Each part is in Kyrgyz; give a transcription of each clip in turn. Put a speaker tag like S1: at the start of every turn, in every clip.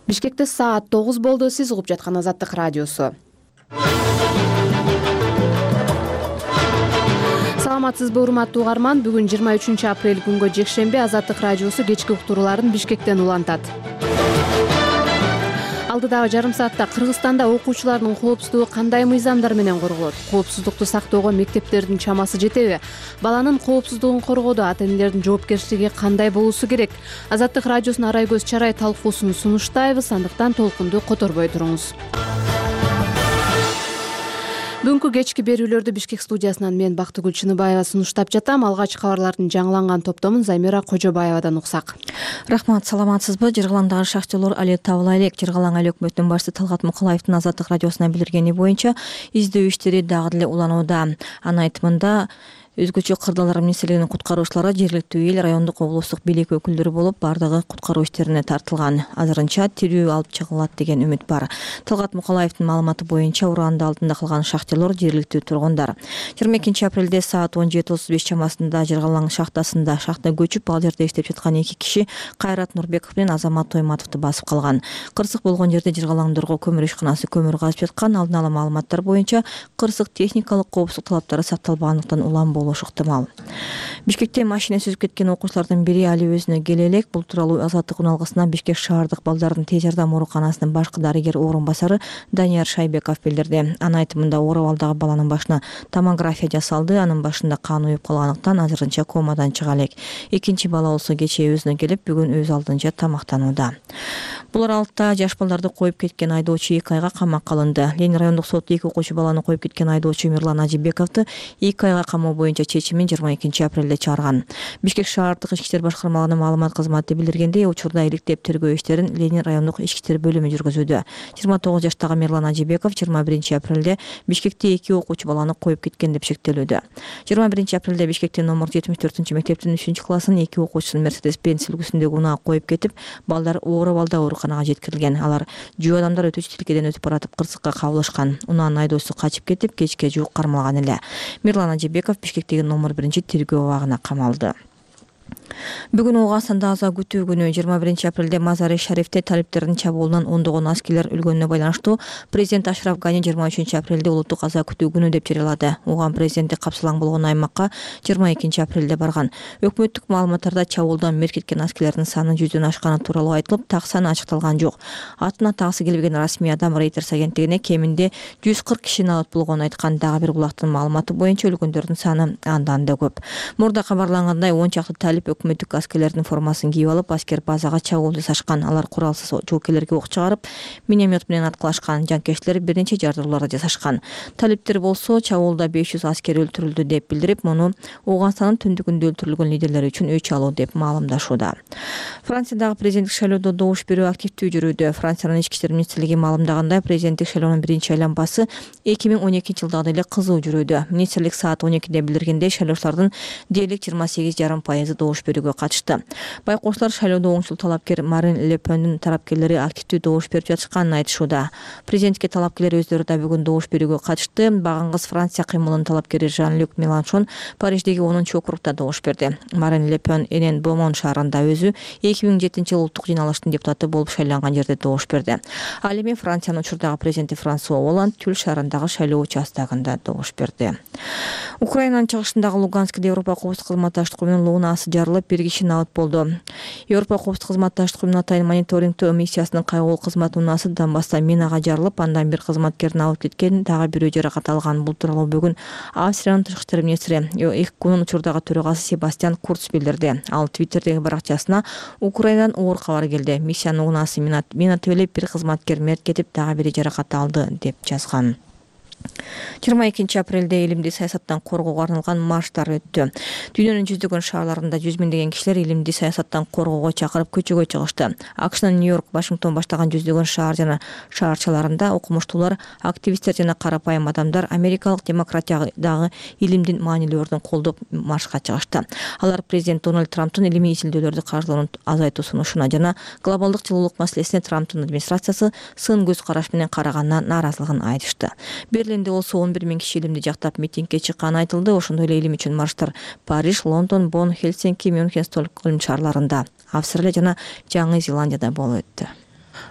S1: Бишкекте саат 9 болду. Сиз угуп жаткан Азаттык радиосу. Саламатсызбы, урматтуу угарман? Бүгүн 23 апрель күнгө жекшемби. Азаттык радиосу кечки уктурууларын Бишкектен улантат. Алдыдагы жарым саатта Кыргызстанда окуучулардын коопсуздугу кандай мыйзамдар менен корголот? Коопсуздукту сактоого мектептердин чамасы жетеби? Баланын коопсуздугун коргоодо ата-энелердин жоопкерчилиги кандай болуусу керек? Азаттык радиосунун Арай көз чарай талкуусун сунуштайбыз, андыктан толкунду которбой туруңуз. Бүгүнкү кечки берүүлөрдү Бишкек студиясынан мен Бактыгүл Чыныбаева сунуштап жатам. Алгач кабарлардын жаңыланган топтомун Замира Кожобаевадан уксак.
S2: Рахмат, саламатсызбы? Жыргалаңдагы шахтерлор али табыла элек. Жыргалаң эл өкмөтүнүн башчысы Талгат Мукалаевдин Азаттык радиосуна билдиргени боюнча издөө иштери дагы деле уланууда. Анын айтымында өзгөчө кырдаалдар министрлигинин куткаруучулары жергиликтүү эл, райондук, облустук бийлик өкүлдөрү болуп, бардыгы куткаруу иштерине тартылган. Азырынча тирүү алып чыгылат деген үмүт бар. Талгат Мукалаевдин маалыматы боюнча ураанды алдында калган шахтерлор жергиликтүү тургундар. 22 апрелде саат 17:35 чамасында Жыргалаң шахтасында шахта көчүп, ал жерде иштеп жаткан эки киши Кайрат Нурбеков менен Азамат Тойматовду басып калган. Кырсык болгон жерде Жыргалаңдыргоо көмүр ишканасы көмүр казып жаткан. Алдын ала маалыматтар боюнча кырсык техникалык коопсуздук талаптары сакталбагандыктан улам болушу ыктымал. Бишкекте машина сүзүп кеткен окуучулардын бири али өзүнө келе элек. Бул тууралуу Азаттык үналгысына Бишкек шаардык балдардын тез жардам ооруканасынын башкы дарыгер орун басары Данияр Шайбеков билдирди. Анын айтымында оор абалдагы баланын башына томография жасалды. Анын башында кан уюп калгандыктан азырынча комадан чыга элек. Экинчи бала болсо кечээ өзүнө келип, бүгүн өз алдынча тамактанууда. Бул аралыкта жаш балдарды коюп кеткен айдоочу 2 айга камакка алынды. Ленин райондук соту 2 окуучу баланы коюп кеткен айдоочу Мирлан Ажибековду 2 айга камоо боюнча чечимин 22 апрелде чыгарган. Бишкек шаардык ички иштер башкармалыгынын маалымат кызматы билдиргендей, учурда иликтеп тергөө иштерин Ленин райондук ички иштер бөлүмү жүргүзүүдө. 29 жаштагы Мирлан Ажибеков 21 апрелде Бишкекте 2 окуучу баланы коюп кеткен деп шектелүүдө. 21 апрелде Бишкектин номер 74-мектептин 3 классынын 2 окуучусун Mercedes-Benz үлгүсүндөгү унаа коюп кетип, балдар оор абалда ооруканага жеткирилген. Алар жөө адамдар өтүүчү тилкеден өтүп баратып кырсыкка кабылышкан. Унаанын айдоочусу качып кетип, кечке жуук кармалган эле. Мирлан Ажибеков Бишкектеги номер 1 тергөө абагына камалды. Бүгүн Ооганстанда аза күтүү күнү. 21 апрелде Мазари Шарифте талиптердин чабуулунан ондогон аскерлер өлгөнүнө байланыштуу президент Ашраф Гани 23 апрелде улуттук аза күтүү күнү деп жарыялады. Ооган президенти капсалаң болгон аймакка 22 апрелде барган. Өкмөттүк маалыматтарда чабуулдан мерт кеткен аскерлердин саны 100дөн ашканы тууралуу айтылып, так саны ачыкталган жок. Атын атагысы келбеген расмий адам Reuters агенттигине кеминде 140 кишини алып болгонун айткан. Дагы бир булактын маалыматы боюнча өлгөндөрдүн саны андан да көп. Мурда кабарлангандай 10 чакты талип өкмөттүк аскерлердин формасын кийип алып, аскер базага чабуул жасашкан. Алар куралсыз жоокерлерге ок чыгарып, миномет менен аткылашкан. Жанкечтер бир нече жардылуулар жасашкан. Талиптер болсо чабуулда 500 аскер өлтүрүлдү деп билдирип, муну Ооганстандын түндүгүндө өлтүрүлгөн лидерлери үчүн өч алуу деп маалымдашууда. Франциядагы президенттик шайлоодо добуш берүү активдүү жүрүүдө. Франциянын ички иштер министрлиги маалымдагандай, президенттик шайлоонун биринчи айланмасы 2012 жылдагы эле кызуу жүрүүдө. Министрлик саат 12де билдиргендей, шайлоочулардын дээрлик 28,5% добуш берүүгө катышты. Байкоочулар шайлоодо оңчул талапкер Марин Ле Пендин тарапкерлери активдүү добуш берип жатышканын айтышууда. Президентке талапкерлер өздөрү да бүгүн добуш берүүгө катышты. Багыңгыз Франция кыймылынын талапкери Жан-Люк Меланшон Париждеги 10-округда добуш берди. Марин Ле Пен Энен Бомон шаарында өзү 2007 улуттук жыйналыштын депутаты болуп шайланган жерде добуш берди. Ал эми Франциянын учурдагы президенти Франсуа Оланд Тюль шаарындагы шайлоо участогунда добуш берди. Украинанын чыгышындагы Луганскде Европа коопсуздук кызматташтык уюмунун луунасы жарылып, бир киши абат болду. Европа коопсуздук кызматташтык уюмунун атайын мониторингдөө миссиясынын кайгылуу кызмат унаасы Донбасста минага жарылып, андан бир кызматкерин абып кеткен, дагы бирөө жаракат алган. Бул тууралуу бүгүн Австриянын тышкы иштер министри ИХКнун учурдагы төрагасы Себастьян Курц билдирди. Ал Твиттердеги баракчасына Украинадан оор кабар келди. Миссиянын унаасы мина тебелеп, бир кызматкер мерт кетип, дагы бири жаракат алды деп жазган. 22 апрелде илимди саясаттан коргоого арналган марштар өттү. Дүйнөнүн жүздөгөн шаарларында 100 миңдеген кишилер илимди саясаттан коргоого чакырып көчөгө чыгышты. АКШнын Нью-Йорк, Вашингтон баштаган жүздөгөн шаар жана шаарчаларында окумуштуулар, активисттер жана карапайым адамдар америкалык демократиядагы илимдин маанилүүлөрүн колдоп маршка чыгышты. Алар президент Дональд Трамптын илимий изилдөөлөрдү каржылоону азайтуу сунушуна жана глобалдык жылуулук маселесине Трамптын администрациясы сын көз караш менен караганына нааразылыгын айтышты. Берлинде болсо 11 миң киши илимди жактап митингге чыкканы айтылды. Ошондой эле илим үчүн марштар Париж, Лондон, Бонн, Хельсинки, Мюнхен, Стокгольм шаарларында, Австралия жана Жаңы Зеландияда болуп өттү.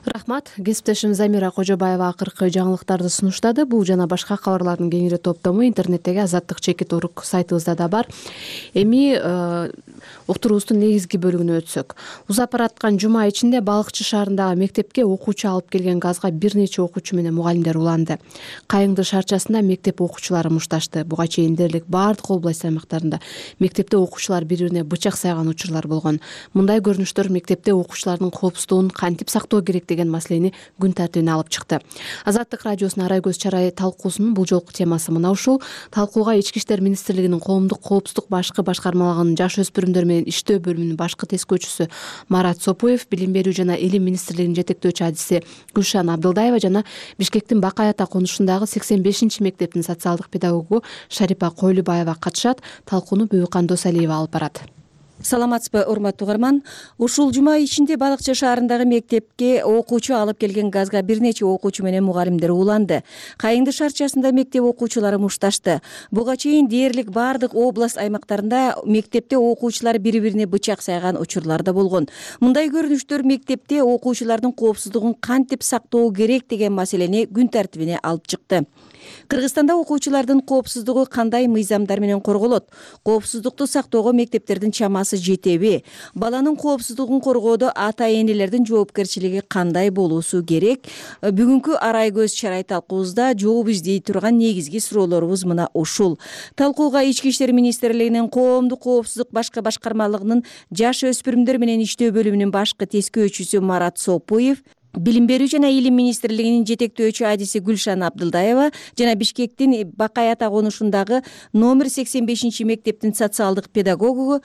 S1: Рахмат. Кесиптешим Замира Кожобаева акыркы жаңылыктарды сунуштады. Бул жана башка кабарлардын кеңири топтому интернеттеги Азаттык чекит урук сайтыбызда да бар. Эми уктуруубуздун негизги бөлүгүнө өтсөк. Узап бараткан жума ичинде Балыкчы шаарындагы мектепке окуучу алып келген газга бир нече окуучу менен мугалимдер уланды. Кайыңды шарчасында мектеп окуучулары мушташты. Буга чейин дээрлик баардык область аймактарында мектепте окуучулар бири-бирине бычак сайган учурлар болгон. Мындай көрүнүштөр мектепте окуучулардын коопсуздугун кантип сактоо керек деген маселени күн тартибине алып чыкты. Азаттык радиосунун Арай көз чарай талкуусунун бул жолку темасы мына ушул. Талкууга Ички иштер министрлигинин коомдук коопсуздук башкы башкармалыгынын жаш өспүрүмдөр менен иштөө бөлүмүнүн башкы тескөөчүсү Марат Сопуев, Билим берүү жана илим министрлигинин жетектөөчү адиси Гүлшан Абдылдаева жана Бишкектин Бакай ата конушундагы 85-мектептин социалдык педагогу Шарипа Койлубаева катышат. Талкууну Бүбүкан Досалиева алып барат.
S3: Саламатсызбы, урматтуу угарман. Ушул жума ичинде Балыкчы шаарындагы мектепке окуучу алып келген газга бир нече окуучу менен мугалимдер уланды. Кайыңды шарчасында мектеп окуучулары мушташты. Буга чейин дээрлик баардык область аймактарында мектепте окуучулар бири-бирине бычак сайган учурлар да болгон. Мындай көрүнүштөр мектепте окуучулардын коопсуздугун кантип сактоо керек деген маселени күн тартибине алып чыкты. Кыргызстанда окуучулардын коопсуздугу кандай мыйзамдар менен корголот? Коопсуздукту сактоого мектептердин чамасы жетеби? Баланын коопсуздугун коргоодо ата-энелердин жоопкерчилиги кандай болуусу керек? Бүгүнкү Арай көз чарай талкуубузда жооп издей турган негизги суроолорубуз мына ушул. Талкууга Ички иштер министрлигинин коомдук коопсуздук башкы башкармалыгынын жаш өспүрүмдөр менен иштөө бөлүмүнүн башкы тескөөчүсү Марат Сопуев, Билим берүү жана илим министрлигинин жетектөөчү адиси Гүлшан Абдылдаева жана Бишкектин Бакай ата конушундагы номер 85-мектептин социалдык педагогу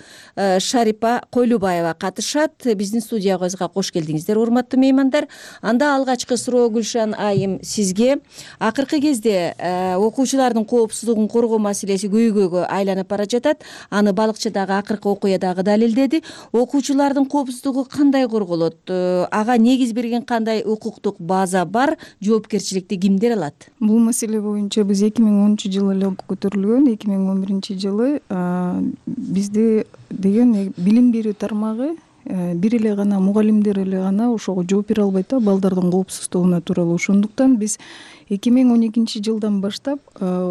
S3: Шарипа Койлубаева катышат. Биздин студиябызга кош келдиңиздер, урматтуу меймандар. Анда алгачкы суроо Гүлшан айым сизге. Акыркы кезде окуучулардын коопсуздугун коргоо маселеси көйгөйгө айланып бара жатат. Аны Балыкчыдагы акыркы окуядагы далилдеди. Окуучулардын коопсуздугу кандай корголот? Ага негиз берген кандай укуктук база бар, жоопкерчиликти кимдер алат?
S4: Бул маселе боюнча биз 2010-жылы эле көтөрүлгөн. 2011-жылы бизде деген билим берүү тармагы бир эле гана мугалимдер эле гана ошого жооп бере албайт да, балдардын коопсуздугуна тууралуу. Ошондуктан биз 2012-жылдан баштап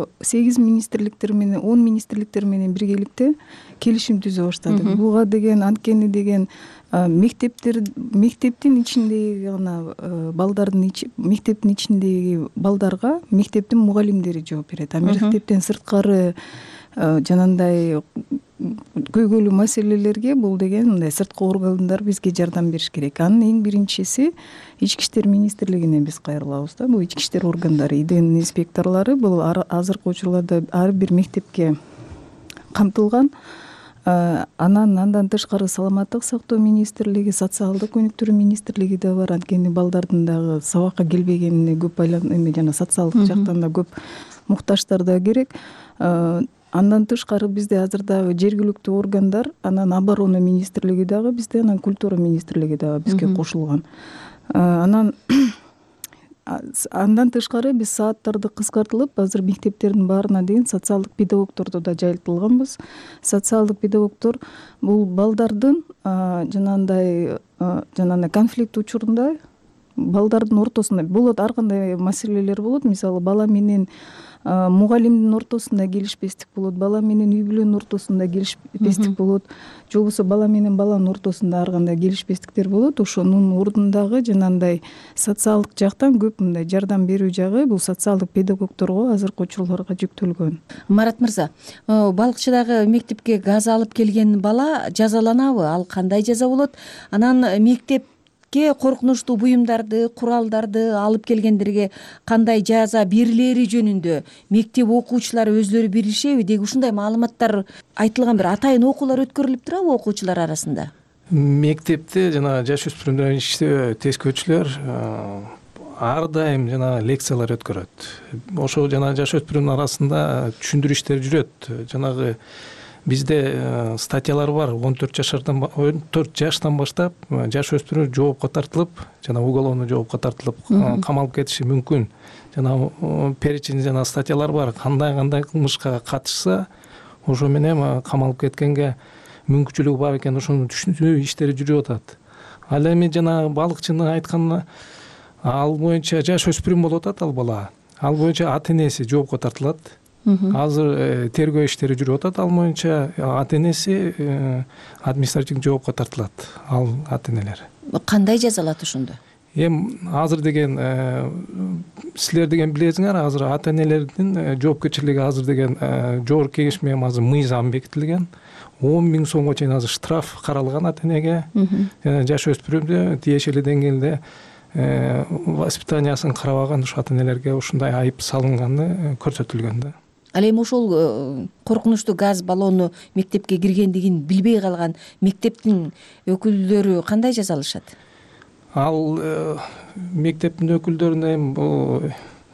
S4: 8 министрликтер менен 10 министрликтер менен биргеликте келишим түзө баштадык. Буга деген анткени деген мектептин ичиндеги гана балдардын мектептин ичиндеги балдарга мектептин мугалимдери жооп берет. Мектептен сырткары жанагындай көйгөйлүү маселелерге бул деген мындай сырткы органдар бизге жардам бериш керек. Анын эң биринчиси Ички иштер министрлигине биз кайрылабыз да. Бул ички иштер органдары, ИДН инспекторлору бул азыркы учурларда ар бир мектепке камтылган. Андан тышкары саламаттык сактоо министрлиги, социалдык өнүктүрүү министрлиги да бар. Анткени балдардын дагы сабакка келбегенине көп жана социалдык жактан да көп муктаждар да керек. Андан тышкары бизде азыр дагы жергиликтүү органдар, анан оборона министрлиги дагы бизде, анан культура министрлиги дагы бизге кошулган. Андан тышкары биз сааттарды кыскартылып, азыр мектептердин баарына дейин социалдык педагогдорду да жайылтылганбыз. Социалдык педагогдор бул балдардын жанагындай конфликт учурунда балдардын ортосунда болот, ар кандай маселелер болот. Мисалы, бала менен мугалимдин ортосунда келишпестик болот, бала менен үй бүлөнүн ортосунда келишпестик болот, же болбосо бала менен баланын ортосунда ар кандай келишпестиктер болот. Ошонун ордундагы жанагындай социалдык жактан көп мындай жардам берүү жагы бул социалдык педагогдорго азыркы учурларга жүктөлгөн.
S3: Марат мырза, Балыкчыдагы мектепке газ алып келген бала жазаланабы? Ал кандай жаза болот? Анан мектепке коркунучтуу буюмдарды, куралдарды алып келгендерге кандай жаза берилери жөнүндө мектеп окуучулары өзлөрү билишеби? Деги ушундай маалыматтар айтылган, бир атайын окуулар өткөрүлүп турабы окуучулар арасында?
S5: Мектепте жана жаш өспүрүмдөр менен иштөө тескөөчүлөр ар дайым жана лекциялар өткөрөт. Ошо жана жаш өспүрүмдөр арасында түшүндүрүү иштери жүрөт. Жанагы бизде статьялар бар. 14 жаштан баштап жаш өспүрүмдөр жоопко тартылып, жана уголовный жоопко тартылып камалып кетиши мүмкүн. Жана перечень жана статьялар бар. Кандай кылмышка катышса, ошо менен камалып кеткенге мүмкүнчүлүгү бар экен. Ошону түшүндүрүү иштери жүрүп атат. Ал эми жана Балыкчыны айтканына ал боюнча жаш өспүрүм болуп атат ал бала, ал боюнча ата энеси жоопко тартылат. Азыр тергөө иштери жүрүп атат, ал боюнча ата энеси административдик жоопко тартылат, ал ата энелер.
S3: Кандай жазалат ошондо?
S5: Эми азыр деген силер деген билесиңер, азыр ата энелердин жоопкерчилиги азыр деген жогорку кеңеш менен азыр мыйзам бекитилген. 10 000 сомго чейин азыр штраф каралган ата энеге. Жана жаш өспүрүмдү тиешелүү деңгээлде воспитаниясын карабаган ушу ата энелерге ушундай айып салынганы көрсөтүлгөн да.
S3: Ал эми ошол коркунучтуу газ баллону мектепке киргендигин билбей калган мектептин өкүлдөрү кандай жаза алышат?
S5: Ал мектептин өкүлдөрүнө эми бул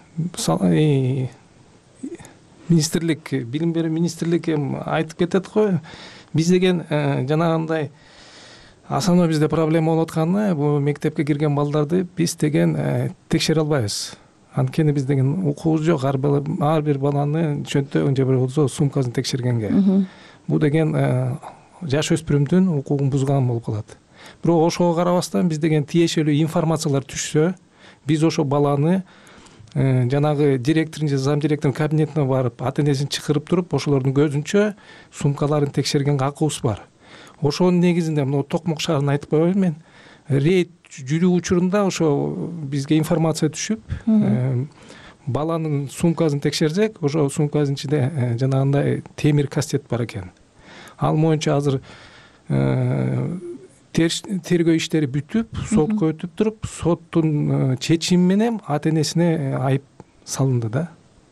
S5: министрлик, билим берүү министрлик эми айтып кетет го. Биз деген жанагындай асано бизде проблема болуп атканы, бул мектепке кирген балдарды биз деген текшере албайбыз. Анткени биз деген укугубуз жок ар бир баланы чөнтөгүн же болбосо сумкасын текшергенге. Бул деген жаш өспүрүмдүн укугун бузган болуп калат. Бирок ошого карабастан биз деген тиешелүү информациялар түшсө, биз ошо баланы жанагы директордун же зам директордун кабинетине барып, ата энесин чакырып туруп, ошолордун көзүнчө сумкаларын текшергенге акыбыз бар. Ошонун негизинде мына Токмок шаарына айтып коеюн мен, рейд жүрүү учурунда ошо бизге информация түшүп, баланын сумкасын текшерсек, ошо сумкасынын ичинде жанагындай темир кастет бар экен. Ал боюнча азыр тергөө иштери бүтүп, сотко өтүп туруп, соттун чечими менен ата энесине айып салынды да.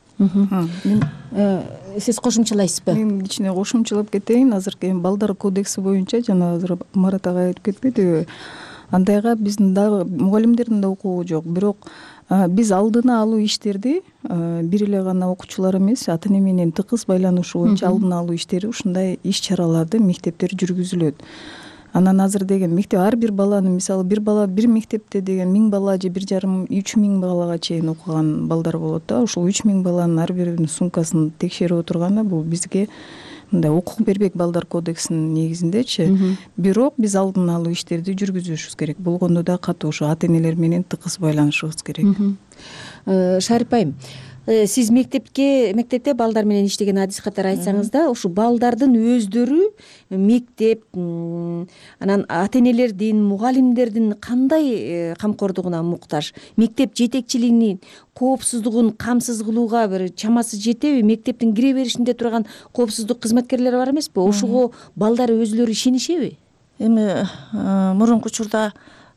S3: Сиз кошумчалайсызбы?
S4: Мен кичине кошумчалап кетейин. Азыркы балдар кодекси боюнча жана азыр Марат ага айтып кетпедиби? Андайга биздин дагы мугалимдердин да укугу жок. Бирок биз алдына алуу иштерди бир эле гана окуучулар эмес, ата эне менен тыкыз байланышуу боюнча алдына алуу иштери, ушундай иш чараларды мектептер жүргүзүлөт. Анан азыр деген мектеп ар бир баланы, мисалы бир бала бир мектепте деген 1000 бала же 1,5-3 000 балага чейин окуган балдар болот да. Ошол 3 000 баланын ар биринин сумкасын текшерип отурганда бул бизге мындай укук бербек балдар кодексинин негизиндечи. Бирок биз алдын алуу иштерди жүргүзүшүбүз керек. Болгондо да катуу ошо ата энелер менен тыкыз байланышыбыз керек.
S3: Шарипа айым, сиз мектепте балдар менен иштеген адис катары айтсаңыз да, ушу балдардын өздөрү мектеп, анан ата энелердин, мугалимдердин кандай камкордугуна муктаж? Мектеп жетекчилигинин коопсуздугун камсыз кылууга бир чамасы жетеби? Мектептин кире беришинде турган коопсуздук кызматкерлери бар эмеспи? Ошого балдар өзүлөрү ишенишеби?
S2: Эми мурунку учурда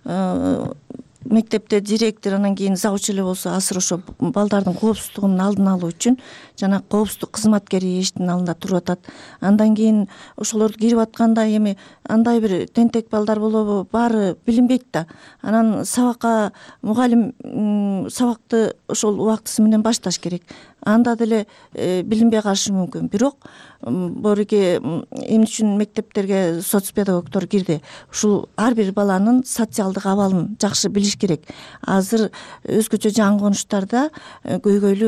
S2: мектепте директор, анан кийин завуч эле болсо азыр ошо балдардын коопсуздугунун алдын алуу үчүн жана коопсуздук кызматкери эшиктин алдында туруп атат. Андан кийин ошолорду кирип атканда эми андай бир тентек балдар болобу, баары билинбейт да. Анан сабакка мугалим сабакты ошол убактысы менен башташ керек. Анда деле билинбей калышы мүмкүн. Бирок бореке эмне үчүн мектептерге соцпедагогдор кирди? Ушул ар бир баланын социалдык абалын жакшы билиш керек. Азыр өзгөчө жаңы конуштарда көйгөйлүү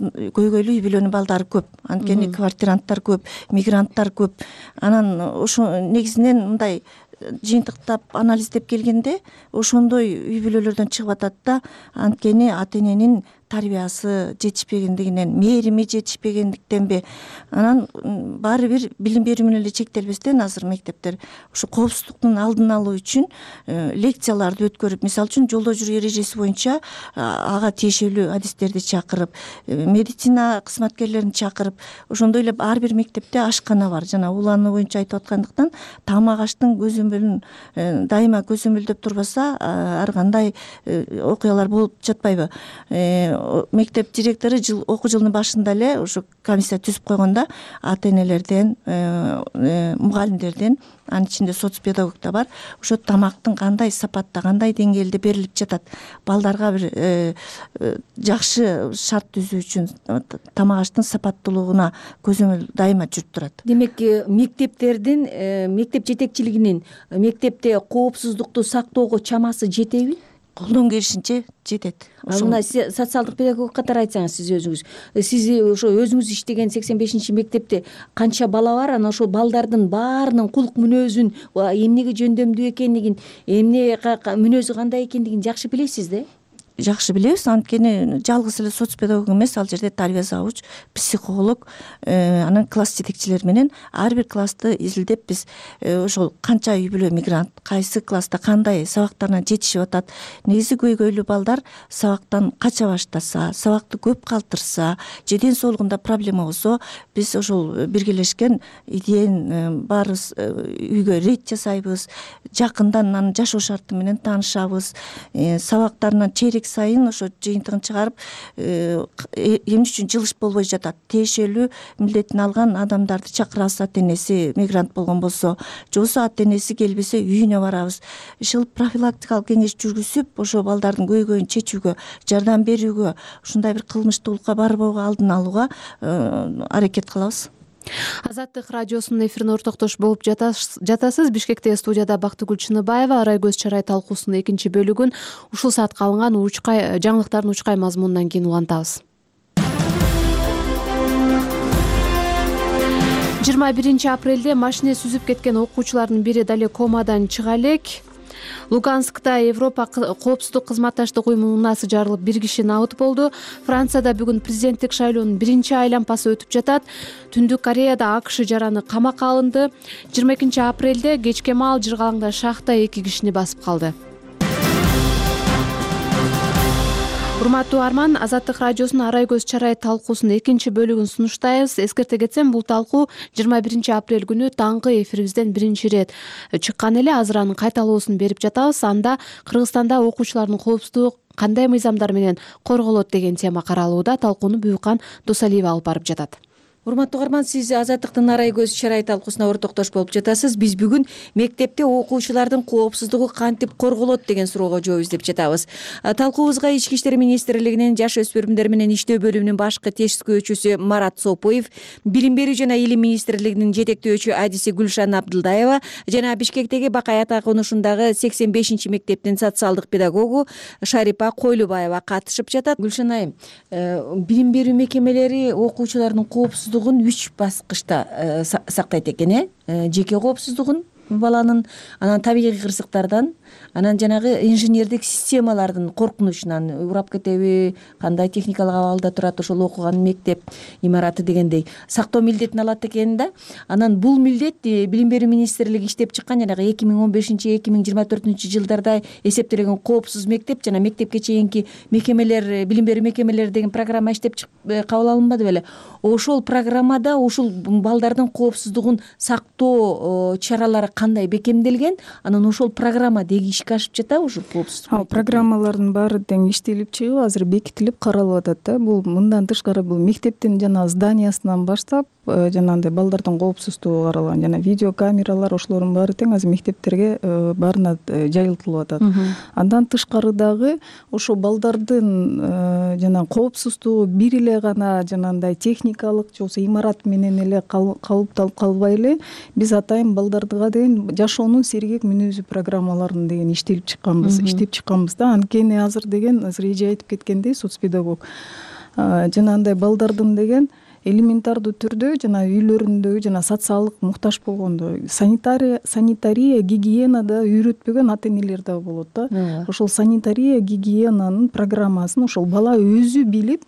S2: үй бүлөнүн балдары көп. Анткени квартиранттар көп, мигранттар көп. Анан ошо негизинен мындай жыйынтыктап анализдеп келгенде ошондой үй бүлөлөрдөн чыгып атат да. Анткени ата эненин тарбиясы жетишпегендигинен, мээрими жетишпегендиктенби, анан баары бир билим берүү менен эле чектелбестен азыр мектептер ушу коопсуздуктун алдын алуу үчүн лекцияларды өткөрүп, мисалы үчүн жолдо жүрүү эрежеси боюнча ага тиешелүү адистерди чакырып, медицина кызматкерлерин чакырып, ошондой эле ар бир мектепте ашкана бар. Жана уланы боюнча айтып аткандыктан тамак аштын көзөмөлүн дайыма көзөмөлдөп турбаса ар кандай окуялар болуп жатпайбы? Мектеп директору окуу жылынын башында эле ошо комиссия түзүп койгондо ата энелерден, мугалимдерден, анын ичинде соцпедагог да бар, ошо тамактын кандай сапатта, кандай деңгээлде берилип жатат, балдарга бир жакшы шарт түзүү үчүн тамак аштын сапаттуулугуна көзөмөл дайыма жүрүп турат.
S3: Демек, мектептердин, мектеп жетекчилигинин мектепте коопсуздукту сактоого чамасы жетеби?
S2: Колдон келишинче жетет.
S3: Мына социалдык педагог катары айтсаңыз, сиз ошо өзүңүз иштеген 85 мектепте канча бала бар? Анан ошол балдардын баарынын кулк мүнөзүн, эмнеге жөндөмдүү экендигин, эмне мүнөзү кандай экендигин жакшы билесиз да? жакшы билебиз, анткени жалгыз эле соц педагог эмес, ал жерде тарбия завуч, психолог, анан класс жетекчилери менен ар бир классты изилдеп биз ошол канча үй бүлө мигрант, кайсы класста кандай сабактарына жетишип атат. Негизи көйгөйлүү балдар сабактан кача баштаса, сабакты көп калтырса же ден соолугунда проблема болсо, биз ошол биргелешкен идеян баарыбыз үйгө рейд жасайбыз, жакындан анын жашоо шарты менен таанышабыз, сабактарынан чейрек сайын ошо жыйынтыгын чыгарып, эмне үчүн жылыш болбой жатат, тиешелүү милдетин алган адамдарды чакырабыз, ата энеси мигрант болгон болсо, же болбосо ата энеси келбесе үйүнө барабыз. Ушул профилактикалык кеңеш жүргүзүп, ошо балдардын көйгөйүн чечүүгө, жардам берүүгө, ушундай бир кылмыштуулукка барбоого алдын алууга аракет кылабыз.
S1: Азаттык радиосунун эфирине ортоктош болуп жатасыз. Бишкекте студияда Бактыгүл Чыныбаева. Арай көз чарай талкуусунун экинчи бөлүгүн ушул саатка алынган жаңылыктардын учкай мазмунунан кийин улантабыз. 21 апрелде машине сүзүп кеткен окуучулардын бири дале комадан чыга элек. Луганскта Европа коопсуздук кызматташтык уюмунун унаасы жарылып, 1 киши набыт болду. Францияда бүгүн президенттик шайлоонун биринчи айлампасы өтүп жатат. Түндүк Кореяда АКШ жараны камакка алынды. 22 апрелде кечке маал Жыргалаңда шахта 2 кишини басып калды. Урматтуу Арман, Азаттык радиосунун Арай көз чарай талкуусунун экинчи бөлүгүн сунуштайбыз. Эскерте кетсем, бул талкуу 21 апрель күнү таңкы эфирибизден биринчи ирет чыккан эле. Азыр анын кайталоосун берип жатабыз. Анда Кыргызстанда окуучулардын коопсуздугу кандай мыйзамдар менен корголот деген тема каралууда. Талкууну Буюкан Досалиева алып барып жатат.
S3: Урматтуу Арман, сиз Азаттыктын Арай көз чарай талкуусуна ортоктош болуп жатасыз. Биз бүгүн мектепте окуучулардын коопсуздугу кантип корголот деген суроого жооп издеп жатабыз. Талкуубузга Ички иштер министрлигинин жаш өспүрүмдөр менен иштөө бөлүмүнүн башкы тескөөчүсү Марат Сопуев, Билим берүү жана илим министрлигинин жетектөөчү адиси Гүлшан Абдылдаева жана Бишкектеги Бакай ата конушундагы 85-мектептин социалдык педагогу Шарипа Койлубаева катышып жатат. Гүлшан айым, билим берүү мекемелери окуучулардын коопсуздугун 3 баскычта сактайт экен, жеке коопсуздугун баланын, анан табигый кырсыктардан, анан жанагы инженердик системалардын коркунучунан урап кетеби, кандай техникалык абалда турат ошол окуган мектеп имараты дегендей сактоо милдетин алат экен да. Анан бул милдет Билим берүү министрлиги иштеп чыккан жанагы 2015-2024 жылдарда эсептелген коопсуз мектеп жана мектепке чейинки мекемелер, билим берүү мекемелери деген программа иштеп кабыл алынбады беле. Ошол программада ушул балдардын коопсуздугун сактоо чаралары кандай бекемделген, анан ошол программа деги ишке ашып жатабы ушул коопсуздук?
S4: Программалардын баары тең иштелип чыгып, азыр бекитилип каралып атат да. Бул мындан тышкары бул мектептин жана зданиясынан баштап жанагындай балдардын коопсуздугу каралган жана видео камералар, ошолордун баары тең азыр мектептерге баарына жайылтылып атат. Андан тышкары дагы ошо балдардын жана коопсуздугу бир эле гана жанагындай техникалык же болбосо имарат менен эле калыпталып калбай эле, биз атайын балдардыга деген жашоонун сергек мүнөзү программаларын деген иштеп чыкканбыз да. Анткени азыр эже айтып кеткендей, соцпедагог жанагындай балдардын деген элементардуу түрдө жана үйлөрүндөгү жана социалдык муктаж болгондо санитария, гигиенада үйрөтпөгөн ата энелер да болот да. Ошол санитария, гигиенанын программасын ошол бала өзү билип,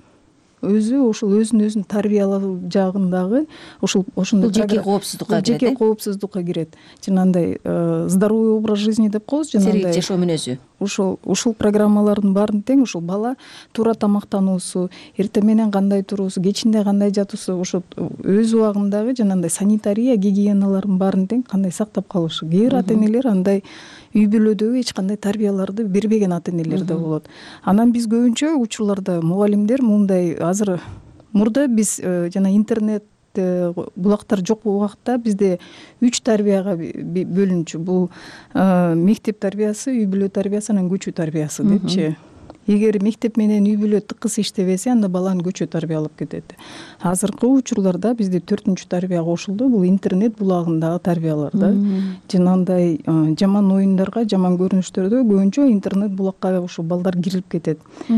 S4: ошол өзүн тарбиялоо жагындагы ошондой
S3: жеке коопсуздукка
S4: кирет. Жанагындай здоровый образ жизни деп коебуз, жанагындай
S3: сергек жашоо мүнөзү.
S4: Ушул программалардын баарын тең ошол бала туура тамактануусу, эртең менен кандай туруусу, кечинде кандай жатуусу, ошо өз убагындагы жанагындай санитария, гигиеналардын баарын тең кандай сактап калышы. Кээ бир ата энелер андай үй бүлөдөгү эч кандай тарбияларды бербеген ата энелер да болот. Анан биз көбүнчө учурларда мугалимдер мындай, азыр мурда биз жана интернет булактар жок убакта бизде 3 тарбияга бөлүнчү. Бул мектеп тарбиясы, үй бүлө тарбиясы, анан көчө тарбиясы депчи. Эгер мектеп менен үй бүлө тыкыз иштебесе, анда баланы көчө тарбиялап кетет. Азыркы учурларда бизде 4-чү тарбия кошулду. Бул интернет булагындагы тарбиялар да. Жанагындай жаман оюндарга, жаман көрүнүштөрдө көбүнчө интернет булакка ошо балдар кирип кетет.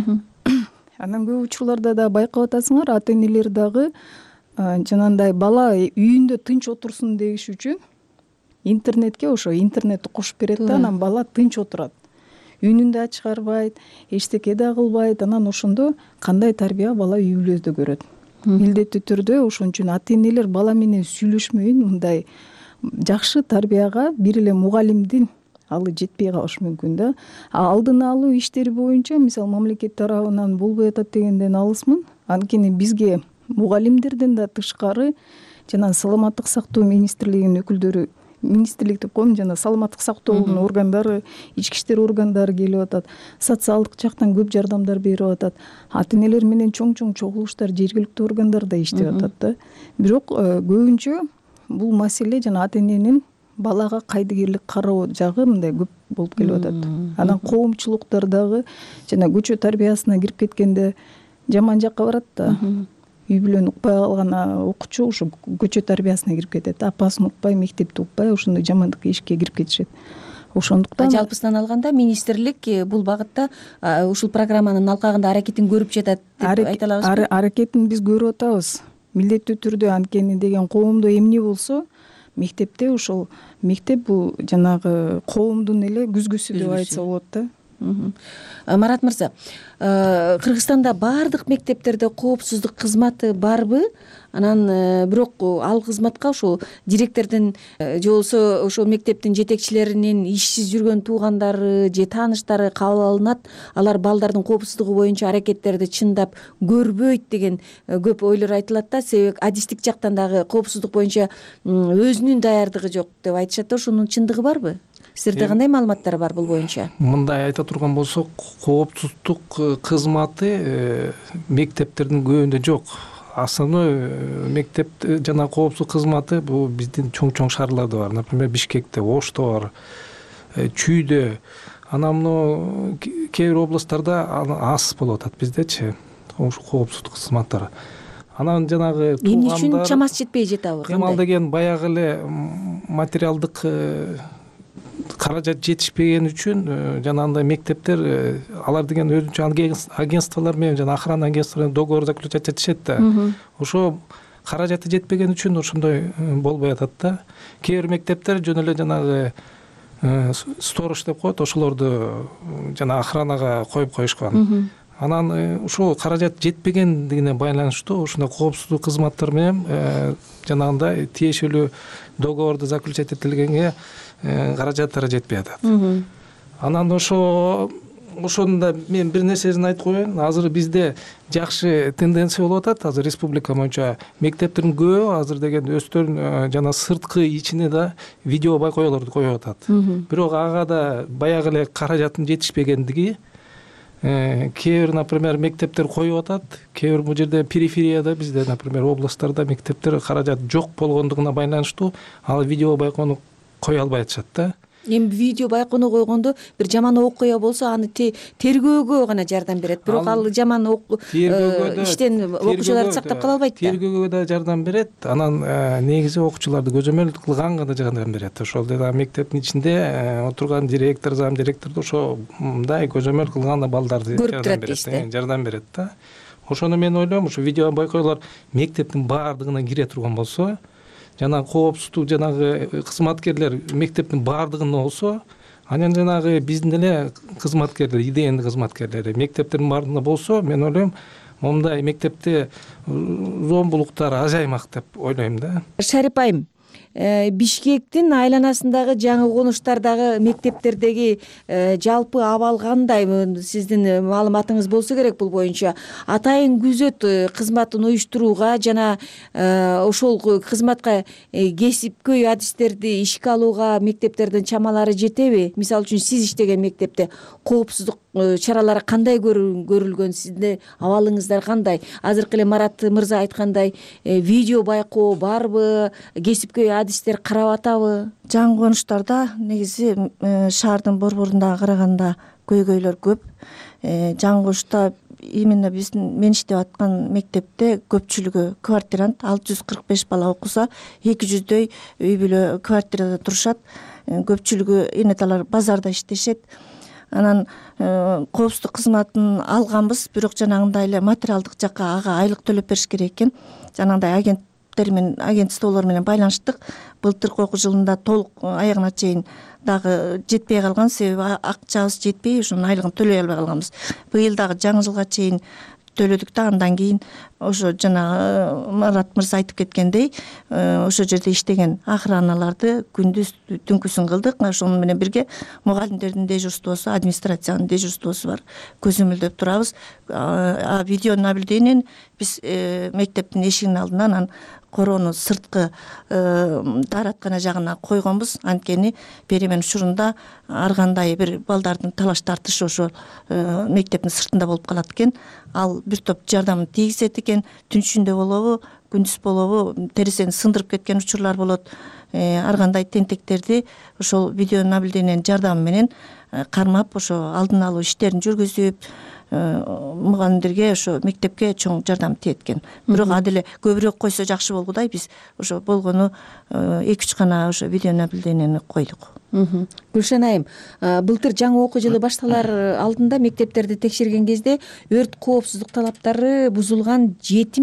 S4: Анан көп учурларда да байкап атасыңар, ата энелер дагы жанагындай бала үйүндө тынч отурсун дегиш үчүн интернетке ошо интернетти кошуп берет да, анан бала тынч отурат. үнүн да чыгарбайт, эчтеке да кылбайт. Анан ошондо кандай тарбия бала үй бүлөдө көрөт. Милдеттүү түрдө ошон үчүн ата энелер бала менен сүйлөшмөйүн, мындай жакшы тарбияга бир эле мугалимдин алы жетпей калышы мүмкүн да. Алдын алуу иштери боюнча мисалы мамлекет тарабынан болбой атат дегенден алысмын. Анткени бизге мугалимдерден да тышкары жана саламаттык сактоо министрлигинин өкүлдөрү, министрлик деп коем, жана саламаттык сактоонун органдары, ички иштер органдары келип атат. Социалдык жактан көп жардамдар берип атат. Ата энелер менен чоң чогулуштар жергиликтүү органдарда иштеп атат да. Бирок көбүнчө бул маселе жана ата эненин балага кайдыгерлик кароо жагы мындай көп болуп келип атат. Анан коомчулуктардагы жана көчө тарбиясына кирип кеткенде жаман жакка барат да. Үй бүлөнү укпай калган окуучу ушу көчө тарбиясына кирип кетет. Апасын укпай, мектепти укпай, ошондой жамандык ишке кирип кетишет. Ошондуктан
S3: жалпысынан алганда министрлик бул багытта ушул программанын алкагында аракетин көрүп жатат деп айта алабызбы?
S4: Аракетин биз көрүп атабыз. Милдеттүү түрдө, анткени деген коомдо эмне болсо, мектепте ошол мектеп бул жанагы коомдун эле күзгүсү деп айтса болот да.
S3: Марат мырза, Кыргызстанда баардык мектептерде коопсуздук кызматы барбы? Анан бирок ал кызматка ошол директордун же болбосо ошол мектептин жетекчилеринин ишсиз жүргөн туугандары же тааныштары кабыл алынат, алар балдардын коопсуздугу боюнча аракеттерди чындап көрбөйт деген көп ойлор айтылат да. Себеби адистик жактан дагы коопсуздук боюнча өзүнүн даярдыгы жок деп айтышат да. Ошонун чындыгы барбы? Сиздерде кандай маалыматтар бар бул боюнча?
S5: Мындай айта турган болсок, коопсуздук кызматы мектептердин көбүндө жок. Основной мектеп жана коопсуздук кызматы бул биздин чоң шаарларда бар. Например, Бишкекте, Ошто бар, Чүйдө. Анан мына кээ бир областтарда аз болуп атат биздечи. Ошол коопсуздук кызматтары. Анан жанагы
S3: эмне үчүн чамасы жетпей жатабы?
S5: Кемал деген баягы эле материалдык каражат жетишпеген үчүн жанагындай мектептер алар деген өзүнчө агентстволор менен жана охрана агентстволор менен договор заключать этишет да. Ошо каражаты жетпеген үчүн ошондой болбой атат да. Кээ бир мектептер жөн эле жанагы сторож деп коет, ошолорду жана охранага коюп коюшкан. Анан ушул каражат жетпегендигине байланыштуу ушундай коопсуздук кызматтар менен жанагындай тиешелүү договорду заключать этилгенге каражаттары жетпей атат. Анан ошондо мен бир нерсесин айтып коеюн. Азыр бизде жакшы тенденция болуп атат. Азыр республика боюнча мектептердин көбү азыр деген өздөрүнүн жана сырткы ичине да видео байкоолорду коюп атат. Бирок ага да баягы эле каражаттын жетишпегендиги, кээ бир, например, мектептер коюп атат. Кээ бир бул жерде периферияда бизде, например, областтарда мектептер каражат жок болгондугуна байланыштуу ал видео байкоону кое албай атышат да.
S3: Эми видео байкоону койгондо бир жаман окуя болсо аны тергөөгө гана жардам берет. Бирок ал жаман иштен окуучуларды сактап кала албайт да.
S5: Тергөөгө да жардам берет. Анан негизи окуучуларды көзөмөл кылганга да жардам берет. Ошол да мектептин ичинде отурган директор, зам директорду ошондой көзөмөл кылганда балдарды жардам берет да. Ошону мен ойлойм, ушу видео байкоолор мектептин баардыгына кире турган болсо, жана коопсуздук жанагы кызматкерлер мектептин баардыгында болсо, анан жанагы биздин эле кызматкерлер, идеяны кызматкерлери мектептердин баардыгында болсо, мен ойлойм, момундай мектепте зомбулуктар азаймак деп ойлойм да.
S3: Шарип айым, Бишкектин айланасындагы жаңы конуштардагы мектептердеги жалпы абал кандай? Сиздин маалыматыңыз болсо керек бул боюнча. Атайын күзөт кызматын уюштурууга жана ошол кызматка кесипкөй адистерди ишке алууга мектептердин чамалары жетеби? Мисалы үчүн сиз иштеген мектепте коопсуздук чаралары кандай көрүлгөн? Сиздин абалыңыздар кандай? Азыркы эле Марат мырза айткандай видео байкоо барбы? Кесипкөй адистер карап атабы?
S2: Жаңы конуштарда негизи шаардын борборунда караганда көйгөйлөр көп. Жаңы конушта именно мен иштеп аткан мектепте көпчүлүгү квартирант, 645 бала окуса 200дөй үй бүлө квартирада турушат. Көпчүлүгү энеталар базарда иштешет. Анан коопсуздук кызматын алганбыз, бирок жанагындай эле материалдык жакка ага айлык төлөп бериш керек экен. Жанагындай
S6: мектептер менен агентстволор менен байланыштык. Былтыркы окуу жылында толук аягына чейин дагы жетпей калган, себеби акчабыз жетпей ошонун айлыгын төлөй албай калганбыз. Быйыл дагы жаңы жылга чейин төлөдүк да, андан кийин ошо жанагы Марат мырза айтып кеткендей ошол жерде иштеген охраналарды күндүз түнкүсүн кылдык. Ошону менен бирге мугалимдердин дежурствосу, администрациянын дежурствосу бар, көзөмөлдөп турабыз. Видео наблюдениени биз мектептин эшигинин алдына анан короону сырткы даараткана жагына койгонбуз. Анткени перемен учурунда ар кандай бир балдардын талаш тартышы ошол мектептин сыртында болуп калат экен. Ал бир топ жардамын тийгизет экен. Түн ичинде болобу, күндүз болобу, терезени сындырып кеткен учурлар болот. Ар кандай тентектерди ошол видео наблюдениенин жардамы менен кармап, ошо алдын алуу иштерин жүргүзүп, мугалимдерге ошо мектепке чоң жардам тиет экен. Бирок аделе көбүрөөк койсо жакшы болгудай биз ошо болгону 2-3 гана ошо видео наблюдениени койдук.
S3: Гүлшан айым, былтыр жаңы окуу жылы башталар алдында мектептерди текшерген кезде өрт коопсуздук талаптары бузулган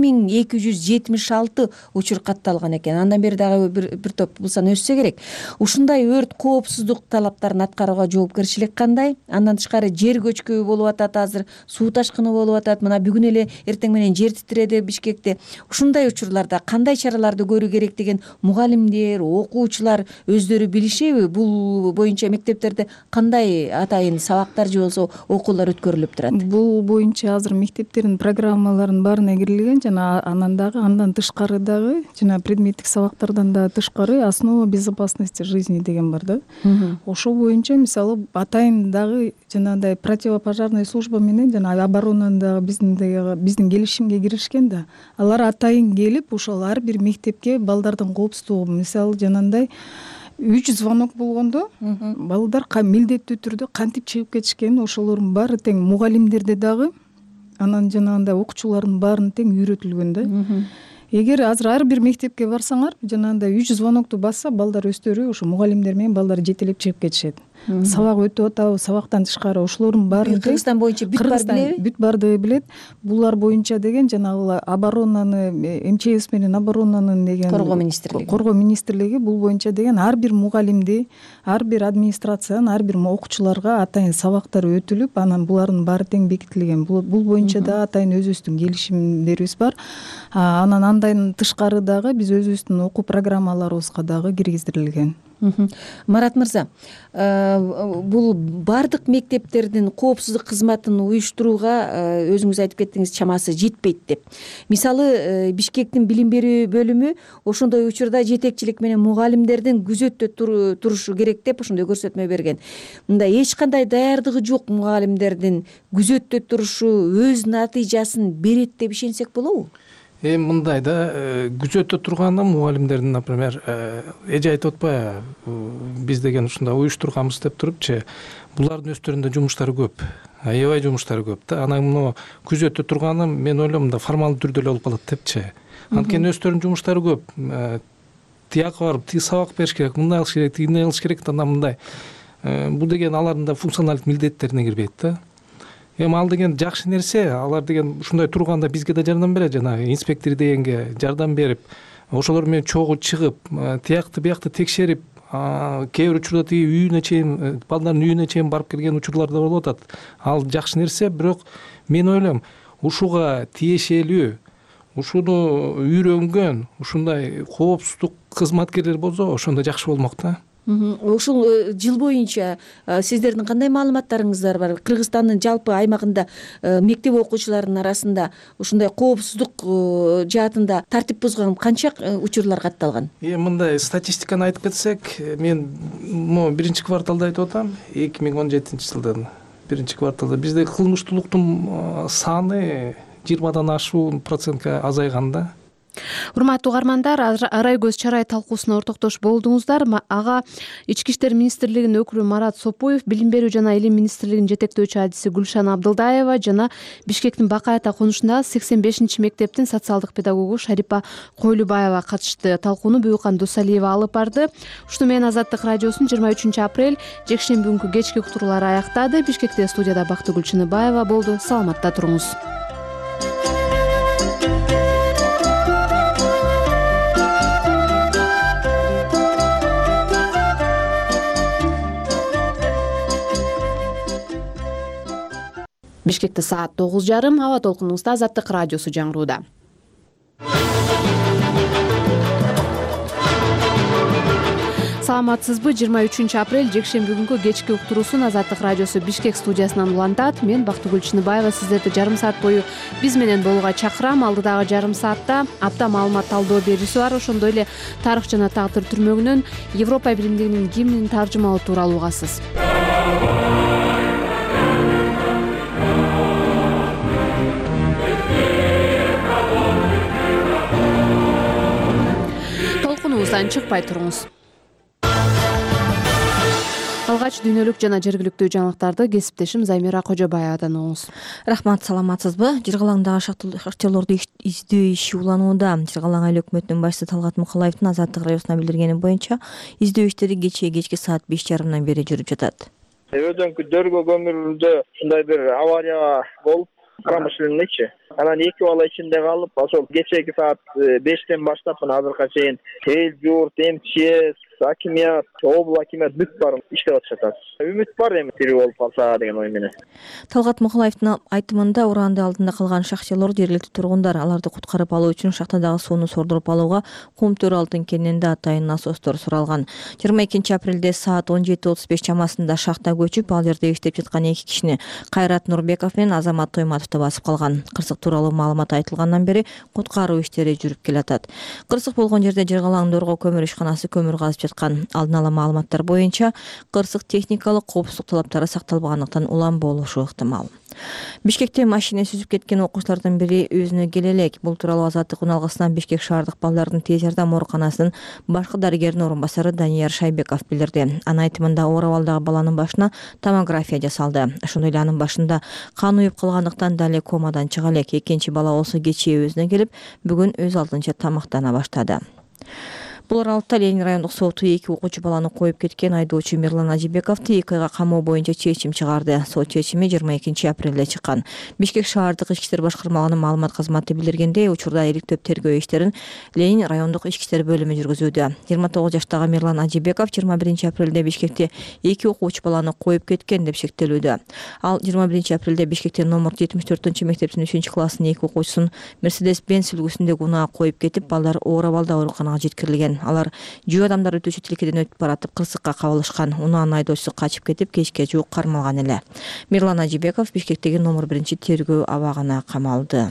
S3: 7276 учур катталган экен. Андан бери дагы бир топ бул сан өссө керек. Ушундай өрт коопсуздук талаптарын аткарууга жоопкерчилик кандай? Андан тышкары жер көчкү болуп атат, азыр суу ташкыны болуп атат. Мына бүгүн эле эртең менен жер титиреди Бишкекте. Ушундай учурларда кандай чараларды көрүү керек деген мугалимдер, окуучулар өздөрү билишеби? Бул боюнча мектептерде кандай атайын сабактар же болбосо окуулар өткөрүлүп турат?
S4: Бул боюнча азыр мектептердин программаларынын баарына кирилген, жана андан тышкары дагы жана предметтик сабактардан да тышкары основа безопасности жизни деген бар да. Ошол боюнча мисалы атайын дагы жанагындай противопожарная служба менен жана оборонанын дагы биздин келишимге киришкен да. Алар атайын келип ошол ар бир мектепке балдардын коопсуздугу, мисалы жанагындай 3 звонок болгондо балдар милдеттүү түрдө кантип чыгып кетишкенин ошолордун баары тең мугалимдерде дагы, анан жанагындай окуучулардын баарына тең үйрөтүлгөн да. Эгер азыр ар бир мектепке барсаңар, жанагындай 3 звонокту басса, балдар өздөрү ошо мугалимдер менен балдар жетелеп чыгып кетишет. Сабак өтүп атабы, сабактан тышкары ошолордун баарын
S3: Кыргызстан боюнча бүт бар билеби?
S4: Бүт барды билет. Булар боюнча деген жанагы оборонаны, МЧС менен оборонанын деген коргоо министрлиги бул боюнча деген ар бир мугалимди, ар бир администрациянын, ар бир окуучуларга атайын сабактар өтүлүп, анан булардын баары тең бекитилген. Бул боюнча да атайын өзүбүздүн келишимдерибиз бар. Анан андан тышкары дагы биз өзүбүздүн окуу программаларыбызга дагы киргиздирилген.
S3: Марат мырза, бул бардык мектептердин коопсуздук кызматын уюштурууга өзүңүз айтып кеттиңиз, чамасы жетпейт деп. Мисалы Бишкектин билим берүү бөлүмү ошондой учурда жетекчилик менен мугалимдердин күзөттө турушу керек деп ошондой көрсөтмө берген. Мындай эч кандай даярдыгы жок мугалимдердин күзөттө турушу өз натыйжасын берет деп ишенсек болобу?
S5: Мындай да, күзөттө турганда мугалимдердин, например, эже айтып атпайбы, биз деген ушундай уюштурганбыз деп турупчу, булардын өздөрүндө жумуштары көп, аябай жумуштары көп да. Анан мына күзөттө турганы мен ойлойм да формалдуу түрдө эле болуп калат депчи. Анткени өздөрүнүн жумуштары көп. Тияка барып, тиги сабак бериш керек, мындай кылыш керек, тигине кылыш керек да, мындай. Бул деген алардын да функционалдык милдеттерине кирбейт да. Ал деген жакшы нерсе, алар деген ушундай турганда бизге да жардам берет, жанагы инспектор дегенге жардам берип, ошолор менен чогуу чыгып, тиякты биякты текшерип, кээ бир учурда тиги үйүнө чейин, балдардын үйүнө чейин барып келген учурлар да болуп атат. Ал жакшы нерсе, бирок мен ойлойм, ушуга тиешелүү, ушуну үйрөнгөн ушундай коопсуздук кызматкерлер болсо, ошондо жакшы болмок да.
S3: Ушул жыл боюнча сиздердин кандай маалыматтарыңыздар бар? Кыргызстандын жалпы аймагында мектеп окуучуларынын арасында ушундай коопсуздук жаатында тартип бузган канча учурлар катталган?
S5: Мындай статистиканы айтып кетсек, мен биринчи кварталда айтып атам, 2017 жылдын биринчи кварталда бизде кылмыштуулуктун саны 20дан ашуун процентке азайган да.
S1: Урматтуу угармандар, арай көз чарай талкуусуна ортоктош болдуңуздар. Ага Ички иштер министрлигинин өкүлү Марат Сопуев, Билим берүү жана Илим министрлигинин жетектөөчү адиси Гүлшан Абдылдаева жана Бишкектин Бакай ата конушундагы 85 мектептин социалдык педагогу Шарипа Койлубаева катышты. Талкууну Буюкан Дусалиева алып барды. Ушуну менен Азаттык радиосунун 23 апрель жекшемби күнкү кечки уктуруулары аяктады. Бишкекте студияда Бактыгүл Чыныбаева болду. Саламатта туруңуз. Бишкекте саат 9:30. Аба толкунубузда Азаттык радиосу жаңырууда. Саламатсызбы? 23 апрель жекшемби күнгү кечки уктуруусун Азаттык радиосу Бишкек студиясынан улантат. Мен Бактыгүл Чыныбаева сиздерди жарым саат бою биз менен болууга чакырам. Алдыдагы жарым саатта апта маалымат талдоо берүүсү бар. Ошондой эле тарых жана тагдыр түрмөгүнөн Европа биримдигинин гимнин таржымалоо тууралуу угасыз. Толкунубуздан чыкпай туруңуз. Алгач дүйнөлүк жана жергиликтүү жаңылыктарды кесиптешим Замира Кожобаевадан угуңуз.
S2: Рахмат, саламатсызбы? Жыргалаңдагы шахтерлорду издөө иши уланууда. Жыргалаң айыл өкмөтүнүн башчысы Талгат Мукалаевдин Азаттык радиосуна билдиргени боюнча издөө иштери кечки саат 5:30 бери жүрүп жатат.
S7: Өдөнкү дөргө көмүрүлдө ушундай бир авария болуп, промышленныйчы. Анан 2 бала ичинде калып, ошол кечеги саат 5-тен баштап азыркыга чейин эл журт, МЧС, акимият, обл акимият бүт бар иштеп атышат. Үмүт бар эми тирүү болуп калса деген ой менен.
S2: Талгат Мукалаевдин айтымында ураанды алдында калган шахтерлор жергиликтүү тургундар аларды куткарып алуу үчүн шахтадагы сууну сордуруп алууга кум төралтын кенинде атайын насостор суралган. 22 апрелде саат 17:35 чамасында шахта көчүп, ал жерде иштеп жаткан 2 кишини Кайрат Нурбеков менен Азамат Тойматовду басып калган. Кырсык тууралуу маалымат айтылгандан бери куткаруу иштери жүрүп келатат. Кырсык болгон жерде Жыргалаң Дорго көмүр ишканасы көмүр казып жаткан. Алдын ала маалыматтар боюнча кырсык техникалык коопсуздук талаптары сакталбагандыктан улам болушу ыктымал. Бишкекте машина сүзүп кеткен окуучулардын бири өзүнө келе элек. Бул тууралуу Азаттык үналгысынан Бишкек шаардык балдардын тез жардам ооруканасынын башкы дарыгеринин орун басары Данияр Шайбеков билдирди. Анын айтымында оор абалдагы баланын башына томография жасалды. Ошондой эле анын башында кан уюп калгандыктан дале комадан чыга элек. Экинчи бала болсо кечээ өзүнө келип, бүгүн өз алдынча тамактана баштады. Бул аралыкта Ленин райондук соту 2 окуучу баланы коюп кеткен айдоочу Мирлан Ажибековду 2 айга камоо боюнча чечим чыгарды. Сот чечими 22 апрелде чыккан. Бишкек шаардык ички иштер башкармалыгынын маалымат кызматы билдиргендей, учурда иликтөп тергөө иштерин Ленин райондук ички иштер бөлүмү жүргүзүүдө. 29 жаштагы Мирлан Ажибеков 21 апрелде Бишкекте 2 окуучу баланы коюп кеткен деп шектелүүдө. Ал 21 апрелде Бишкекте номер 74-мектептин 3-класстын 2 окуучусун Mercedes-Benz үлгүсүндөгү унаага коюп кетип, балдар оор абалда ооруканага жеткирилген. Алар жөө адамдар өтүүчү тилкеден өтүп баратып кырсыкка кабылышкан. Унаанын айдоочусу качып кетип, кечке жуук кармалган эле. Мирлан Ажибеков Бишкектеги номер 1 тергөө абагына камалды.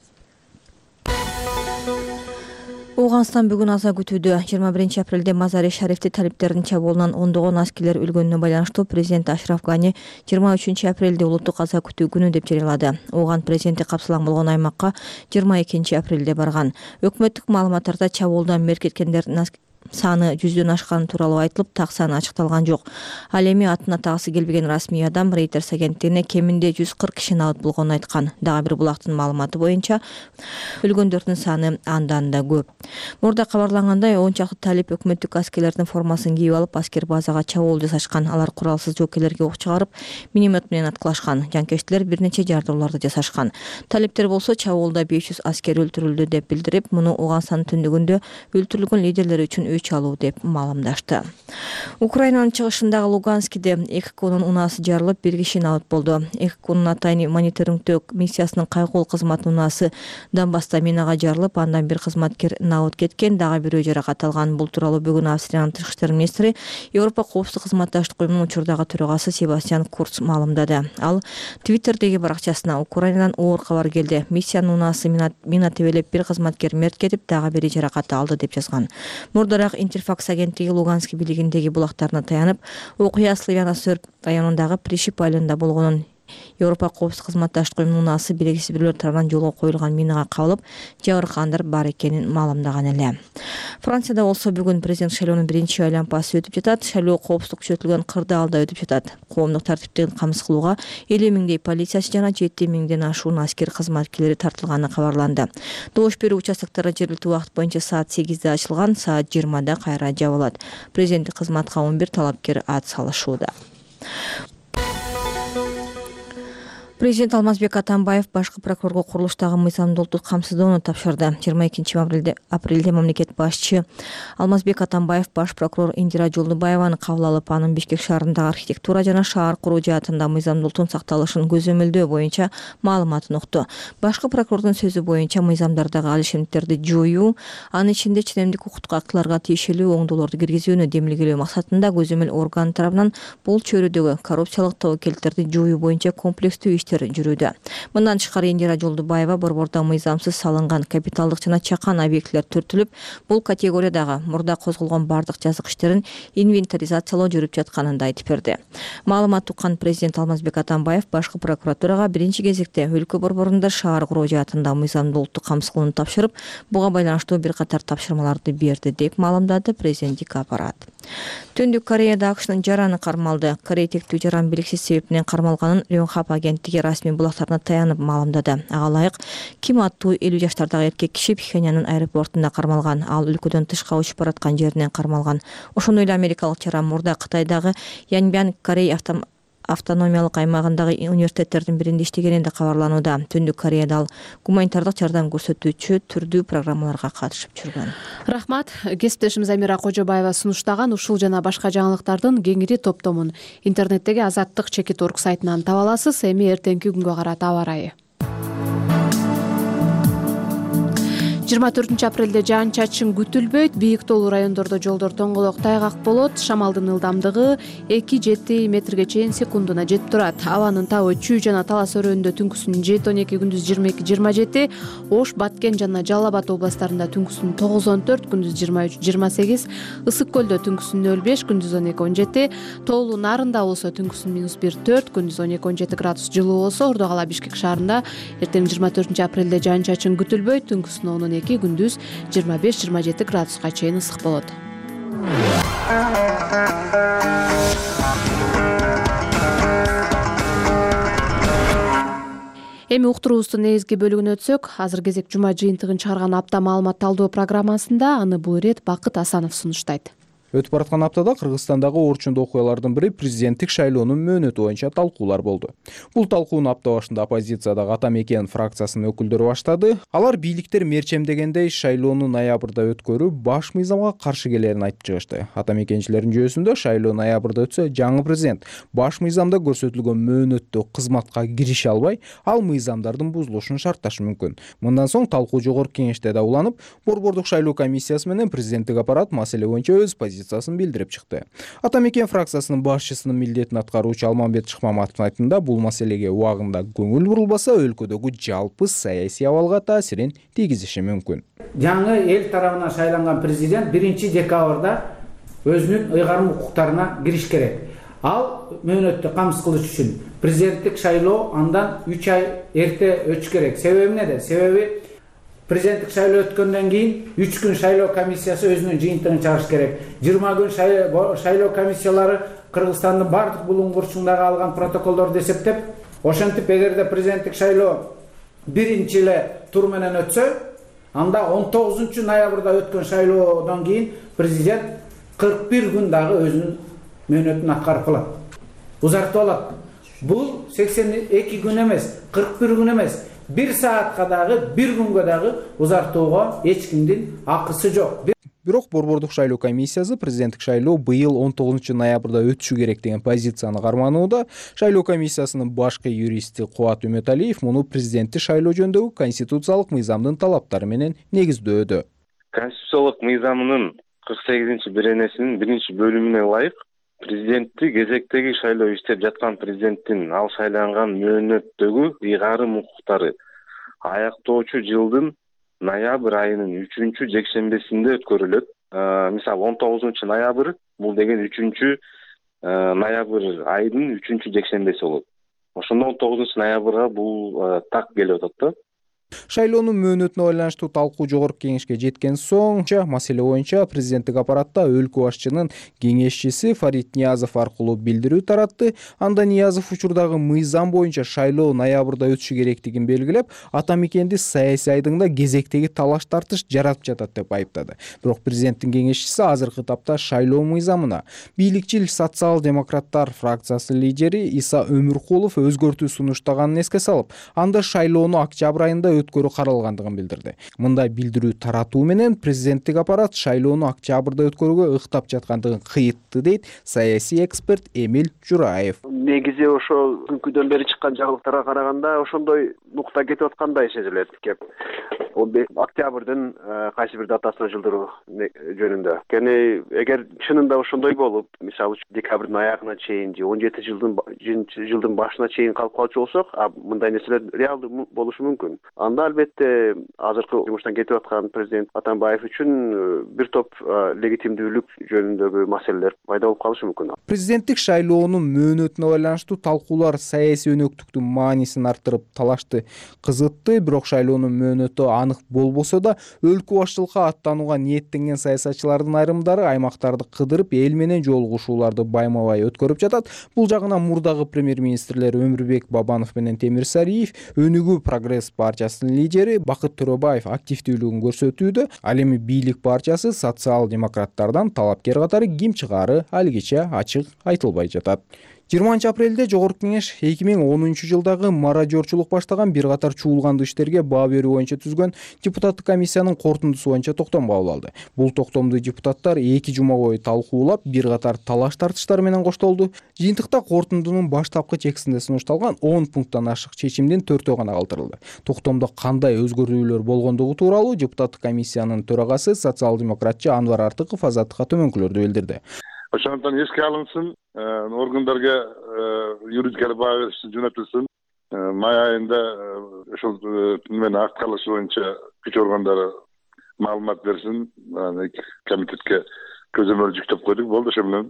S2: Ооганстан бүгүн аза күтүүдө. 21 апрелде Мазари Шарифти талиптердин чабуулунан ондогон аскерлер өлгөнүнө байланыштуу президент Ашраф Гани 23 апрелде улуттук аза күтүү күнү деп жарыялады. Ооган президенти капсалаң болгон аймакка 22 апрелде барган. Өкмөттүк маалыматтарда чабуулдан мерт кеткендердин саны 100дөн ашканы тууралуу айтылып, так саны ачыкталган жок. Ал эми атын атагысы келбеген расмий адам Reuters агенттигине кеминде 140 киши набыт болгонун айткан. Дагы бир булактын маалыматы боюнча өлгөндөрдүн саны андан да көп. Мурда кабарлангандай, 10 чакты талип өкмөттүк аскерлердин формасын кийип алып, аскер базага чабуул жасашкан. Алар куралсыз жоокерлерге ок чыгарып, миномет менен аткылашкан. Жанкечтилер бир нече жардоолорду жасашкан. Талиптер болсо чабуулда 500 аскер өлтүрүлдү деп билдирип, муну Ооганстандын түндүгүндө өлтүрүлгөн лидерлер үчүн өч алуу деп маалымдашты. Украинанын чыгышындагы Луганскиде 2 конун унаасы жарылып, 1 киши набыт болду. 2 конун атайын мониторингдөө миссиясынын кайгуул кызматынын унаасы Донбасста минага жарылып, андан бир кызматкер набыт кеткен, дагы бирөө жаракат алган. Бул тууралуу бүгүн Австриянын тышкы иштер министри, Европа коопсуздук кызматташтык уюмунун учурдагы төрагасы Себастьян Курц маалымдады. Ал Твиттердеги баракчасына Украинадан оор кабар келди. Миссиянын унаасы мина тебелеп, бир кызматкер мерт кетип, дагы бири жаракат алды деп жазган. Мурдараак Интерфакс агенттиги Луганский бийлигиндеги булактарына таянып, окуя Славяно-Сөрб районундагы Пришип айылында болгонун Европа коопсуздук кызматташтык уюмунун унаасы белгисиз бирөөлөр тарабынан жолго коюлган минага кабылып, жабыркагандар бар экенин маалымдаган эле. Францияда болсо бүгүн президент шайлоонун 1-чи айлампасы өтүп жатат. Шайлоо коопсуздук күчөтүлгөн кырдаалда өтүп жатат. Коомдук тартиптин камсыз кылууга 50 миңдей полициячы жана 7 миңден ашуун аскер кызматкерлери тартылганы кабарланды. Добуш берүү участоктори жергиликтүү убакыт боюнча саат 8-де ачылган, саат 20-да кайра жабылат. Президенттик кызматка 11 талапкер ат салышууда. Президент Алмазбек Атамбаев башкы прокурорго курулуштагы мыйзамдуулукту камсыздоону тапшырды. 22 апрелде мамлекет башчы Алмазбек Атамбаев баш прокурор Индира Жолдубаеваны кабыл алып, анын Бишкек шаарындагы архитектура жана шаар куруу жаатында мыйзамдуулуктун сакталышын көзөмөлдөө боюнча маалыматын укту. Башкы прокурордун сөзү боюнча мыйзамдардагы алишимдиктерди жоюу, анын ичинде ченемдик укуктук актыларга тиешелүү оңдоолорду киргизүүнү демилгелөө максатында көзөмөл орган тарабынан бул чөйрөдөгү коррупциялык тобокелдиктерди жоюу боюнча комплекстүү иштер жүрүүдө. Мындан тышкары Индира Жолдубаева борбордо мыйзамсыз салынган капиталдык жана чакан объектилер түртүлүп, бул категориядагы мурда козголгон бардык жазык иштерин инвентаризациялоо жүрүп жатканын да айтып берди. Маалымат уккан президент Алмазбек Атамбаев башкы прокуратурага биринчи кезекте өлкө борборунда шаар куруу жаатында мыйзамдуулукту камсыздоону тапшырып, буга байланыштуу бир катар тапшырмаларды берди деп маалымдады президенттик аппарат. Түндүк Кореяда АКШнын жараны кармалды. Корея тектүү жаран белгисиз себептен кармалганын Рёнхап агенттиги расмий булактарына таянып маалымдады. Ага ылайык Ким аттуу 50 жаштардагы эркек киши Пхеньяндын аэропортунда кармалган. Ал өлкөдөн тышка учуп бараткан жеринен кармалган. Ошондой эле америкалык жаран мурда Кытайдагы Яньбян Корей автономиялык аймагындагы университеттердин биринде иштегени да кабарланууда. Түндүк Кореяда ал гуманитардык жардам көрсөтүүчү түрдүү программаларга катышып жүргөн.
S1: Рахмат. Кесиптешибиз Амира Кожобаева сунуштаган ушул жана башка жаңылыктардын кеңири топтомун интернеттеги Азаттык.org сайтынан таба аласыз. Эми эртеңки күнгө карата аба ырайы. 24 апрелде жаан-чачын күтүлбөйт. Бийик тоолуу райондордо жолдор тоңголок тайгак болот. Шамалдын ылдамдыгы 2-7 метрге чейин секундуна жетип турат. Абанын табы Чүй жана Талас өрөөнүндө түнкүсүн 7-12, күндүз 22-27, Ош, Баткен жана Жалал Абад областарында түнкүсүн 9-14, күндүз 23-28, Ысык көлдө түнкүсүн 0-5, күндүз 12-17, тоолуу Нарында болсо түнкүсүн -1-4, күндүз 12-17 градус жылуу болсо, Ордо кала Бишкек шаарында эртең 24 апрелде жаан-чачын күтүлбөйт. Түнкүсүн 10-2, күндүз 25-27 градуска чейин ысык болот. Эми уктуруубуздун негизги бөлүгүнө өтсөк, азыр кезек жума жыйынтыгын чыгарган апта маалымат талдоо программасында. Аны бул ирет Бакыт Асанов сунуштайт.
S8: Өтүп бараткан аптада Кыргызстандагы орчундуу окуялардын бири президенттик шайлоонун мөөнөтү боюнча талкуулар болду. Бул талкууну апта башында оппозициядагы Ата Мекен фракциясынын өкүлдөрү баштады. Алар бийликтер мерчемдегендей шайлоону ноябрда өткөрүү баш мыйзамга каршы келерин айтып чыгышты. Ата Мекенчилердин жүйөсүндө шайлоо ноябрда өтсө, жаңы президент баш мыйзамда көрсөтүлгөн мөөнөттө кызматка кирише албай, ал мыйзамдардын бузулушун шартташы мүмкүн. Мындан соң талкуу жогорку кеңеште да уланып, борбордук шайлоо комиссиясы менен президенттик аппарат маселе боюнча өз позициясын билдирип чыкты. Ата Мекен фракциясынын башчысынын милдетин аткаруучу Алмамбет Шыкмаматовдун айтымында, бул маселеге убагында көңүл бурулбаса, өлкөдөгү жалпы саясий абалга таасирин тийгизиши мүмкүн.
S9: Жаңы эл тарабынан шайланган президент 1 декабрда өзүнүн ыйгарым укуктарына кириш керек. Ал мөөнөттү камсыз кылыш үчүн президенттик шайлоо андан 3 ай эрте өтүш керек. Себеби эмнеде? Себеби президенттик шайлоо өткөндөн кийин 3 күн шайлоо комиссиясы өзүнүн жыйынтыгын чыгарыш керек. 20 күн шайлоо комиссиялары Кыргызстандын бардык булуңгурчундагы алган протоколдорду эсептеп, ошентип эгерде президенттик шайлоо биринчи эле тур менен өтсө, анда 19 ноябрда өткөн шайлоодон кийин президент 41 күн дагы өзүнүн мөөнөтүн аткарып калат. Узартып алат. Бул 82 күн эмес, 41 күн эмес. 1 саатка дагы, 1 күнгө дагы узартууга эч кимдин акысы жок.
S8: Бирок борбордук шайлоо комиссиясы президенттик шайлоо быйыл 19 ноябрда өтүшү керек деген позицияны карманууда. Шайлоо комиссиясынын башкы юристи Кубат Үмөталиев муну президенттик шайлоо жөнүндөгү конституциялык мыйзамдын талаптары менен негиздөөдө.
S10: Конституциялык мыйзамынын 48-беренесинин 1-бөлүмүнө ылайык президентти кезектеги шайлоо иштеп жаткан президенттин ал шайланган мөөнөттөгү ыйгарым укуктары аяктоочу жылдын ноябрь айынын 3-жекшембесинде өткөрүлөт. Мисалы 19 ноябрь бул деген 3 ноябрь айынын 3-жекшембеси болот. Ошондо 19 ноябрга бул так келип атат да.
S8: Шайлоонун мөөнөтүнө байланыштуу талкуу жогорку кеңешке жеткен соң маселе боюнча президенттик аппаратта өлкө башчынын кеңешчиси Фарид Ниязов аркылуу билдирүү таратты. Анда Ниязов учурдагы мыйзам боюнча шайлоо ноябрда өтүшү керектигин белгилеп, ата мекенди саясий айдыңда кезектеги талаш тартыш жаратып жатат деп айыптады. Бирок президенттин кеңешчиси азыркы тапта шайлоо мыйзамына бийликчил социал-демократтар фракциясы лидери Иса Өмүркулов өзгөртүү сунуштаганын эске салып, анда шайлоону октябрь айында өткөрүү каралгандыгын билдирди. Мындай билдирүү таратуу менен президенттик аппарат шайлоону октябрда өткөрүүгө ыктап жаткандыгын кыйытты, дейт саясий эксперт Эмиль Жураев.
S11: Негизи ошол күнкүдөн бери чыккан жаңылыктарга караганда ошондой нукта кетип аткандай сезилет. Октябрдын кайсы бир датасына жылдыруу жөнүндө. Эгер чынында ошондой болуп, мисалы декабрдын аягына чейин же 17 жылдын башына чейин калып калчу болсок, мындай нерселер реалдуу болушу мүмкүн. Анда албетте азыркы жумуштан кетип аткан президент Атамбаев үчүн бир топ легитимдүүлүк жөнүндөгү маселелер пайда болуп калышы мүмкүн.
S8: Президенттик шайлоонун мөөнөтүнө байланыштуу талкуулар саясий өнөктүктүн маанисин арттырып талашты кызытты, бирок шайлоонун мөөнөтү анык болбосо да өлкө башчылыкка аттанууга ниеттенген саясатчылардын айрымдары аймактарды кыдырып эл менен жолугушууларды байма-бай өткөрүп жатат. Бул жагынан мурдагы премьер-министрлер Өмүрбек Бабанов менен Темир Сариев, Өнүгүү Прогресс партиясынын лидери Бакыт Төрөбаев активдүүлүгүн көрсөтүүдө. Ал эми бийлик партиясы социал-демократтардан талапкер катары ким чыгаары алигиче ачык айтылбай жатат. 20-апрелде жогорку кеңеш 2010 жылдагы мародёрчулук баштаган бир катар чуулгандуу иштерге баа берүү боюнча түзгөн депутаттык комиссиянын корутундусу боюнча токтом кабыл алды. Бул токтомду депутаттар 2 жума бою талкуулап, бир катар талаш тартыштар менен коштолду. Жыйынтыкта корутундунун баштапкы текстинде сунушталган 10 пункттан ашык чечимдин 4-өө гана калтырылды. Токтомдо кандай өзгөрүүлөр болгондугу тууралуу депутаттык комиссиянын төрагасы социал-демократчы Анвар Артыков Азаттыкка төмөнкүлөрдү билдирди.
S12: Ошондон эске алынсын, органдарга юридикалык баа бериш жөнөтүлсүн. Май айында ошол менен акт кылышы боюнча күч органдары маалымат берсин. Комитетке көзөмөл жүктөп койдук, болду ошо менен.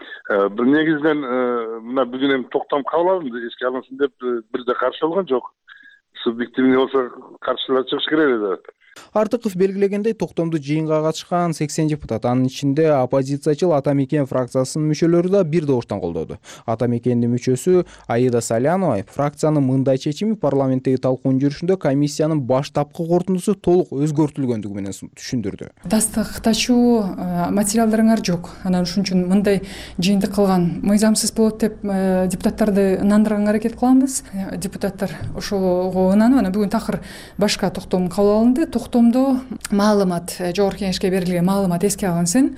S12: Бир негизинен мына бүгүн эми токтом кабыл алынды, эске алынсын деп бирде каршы болгон жок. Субъективный болсо каршылар чыгыш керек эле.
S8: Артыков белгилегендей, токтомду жыйынга катышкан 80 депутат, анын ичинде оппозициячыл Ата мекен фракциясынын мүчөлөрү да бир добуштан колдоду. Ата мекендин мүчөсү Аида Салянова фракциянын мындай чечими парламенттеги талкуунун жүрүшүндө комиссиянын баштапкы корутундусу толук өзгөртүлгөндүгү менен түшүндүрдү.
S13: Тастыктачуу материалдарыңар жок. Анан ушун үчүн мындай жыйынтык кылган мыйзамсыз болот деп депутаттарды ынандырганга аракет кылабыз. Депутаттар ошого ынанып, анан бүгүн такыр башка токтом кабыл алынды. Токтомдо маалымат, жогорку кеңешке берилген маалымат эске алынсын.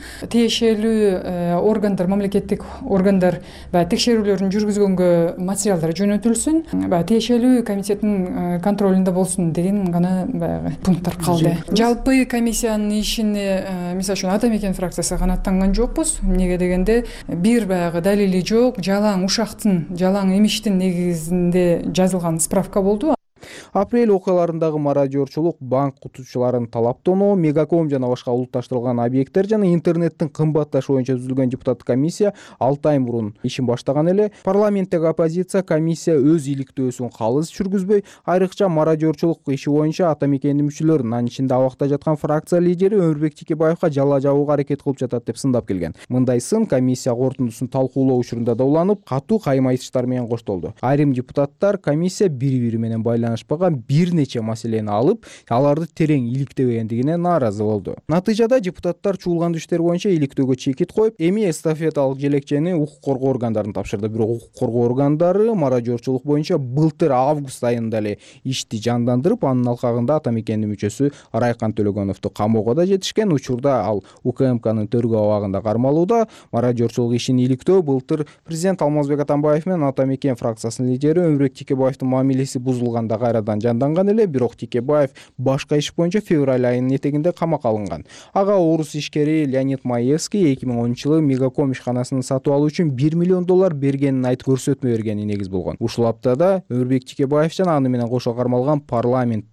S13: Тиешелүү органдар, мамлекеттик органдар текшерүүлөрүн жүргүзгөнгө материалдар жөнөтүлсүн. Тиешелүү комитеттин контролунда болсун деген гана баягы пункттар калды. Жалпы комиссиянын ишине, мисалы үчүн Ата мекен фракциясы канааттанган жокпуз. Эмнеге дегенде бир баягы далили жок, жалаң ушактын, жалаң эмиштин негизинде жазылган справка болду.
S8: Апрель окуяларындагы мародёрчулук, банк кутуучуларын талаптоноо, мегаком жана башка улутташтырылган объекттер жана интернеттин кымбатташы боюнча түзүлгөн депутаттык комиссия 6 ай мурун ишин баштаган эле. Парламенттеги оппозиция комиссия өз иликтөөсүн калыс жүргүзбөй, айрыкча мародёрчулук иши боюнча Ата мекендин мүчөлөрүн, анын ичинде абакта жаткан фракция лидери Өмүрбек Текебаевка жала жабууга аракет кылып жатат деп сындап келген. Мындай сын комиссия корутундусун талкуулоо учурунда да уланып, катуу кайма айтыштар менен коштолду. Айрым депутаттар комиссия бири-бири менен байланышпаган бир нече маселени алып, аларды терең иликтебегендигине нааразы болду. Натыйжада депутаттар чуулгандуу иштер боюнча иликтөөгө чекит коюп, эми эстафеталык желекчени укук коргоо органдарына тапшырды. Бирок укук коргоо органдары мародёрчулук боюнча былтыр август айында эле ишти жандандырып, анын алкагында Ата мекендин мүчөсү Райкан Төлөгөновду камоого да жетишкен. Учурда ал УКМКнын тергөө абагында кармалууда. Мародёрчулук ишин иликтөө былтыр президент Алмазбек Атамбаев менен Ата мекен фракциясынын лидери Өмүрбек Текебаевдин мамилеси бузулганда кайрадан жанданган эле. Бирок Текебаев башка иш боюнча февраль айынын этегинде камакка алынган. Ага орус ишкери Леонид Маевский 2010-жылы мегаком ишканасын сатып алуу үчүн $1 миллион бергенин айтып көрсөтмө бергени негиз болгон. Ушул аптада Өмүрбек Текебаев жана аны менен кошо кармалган парламент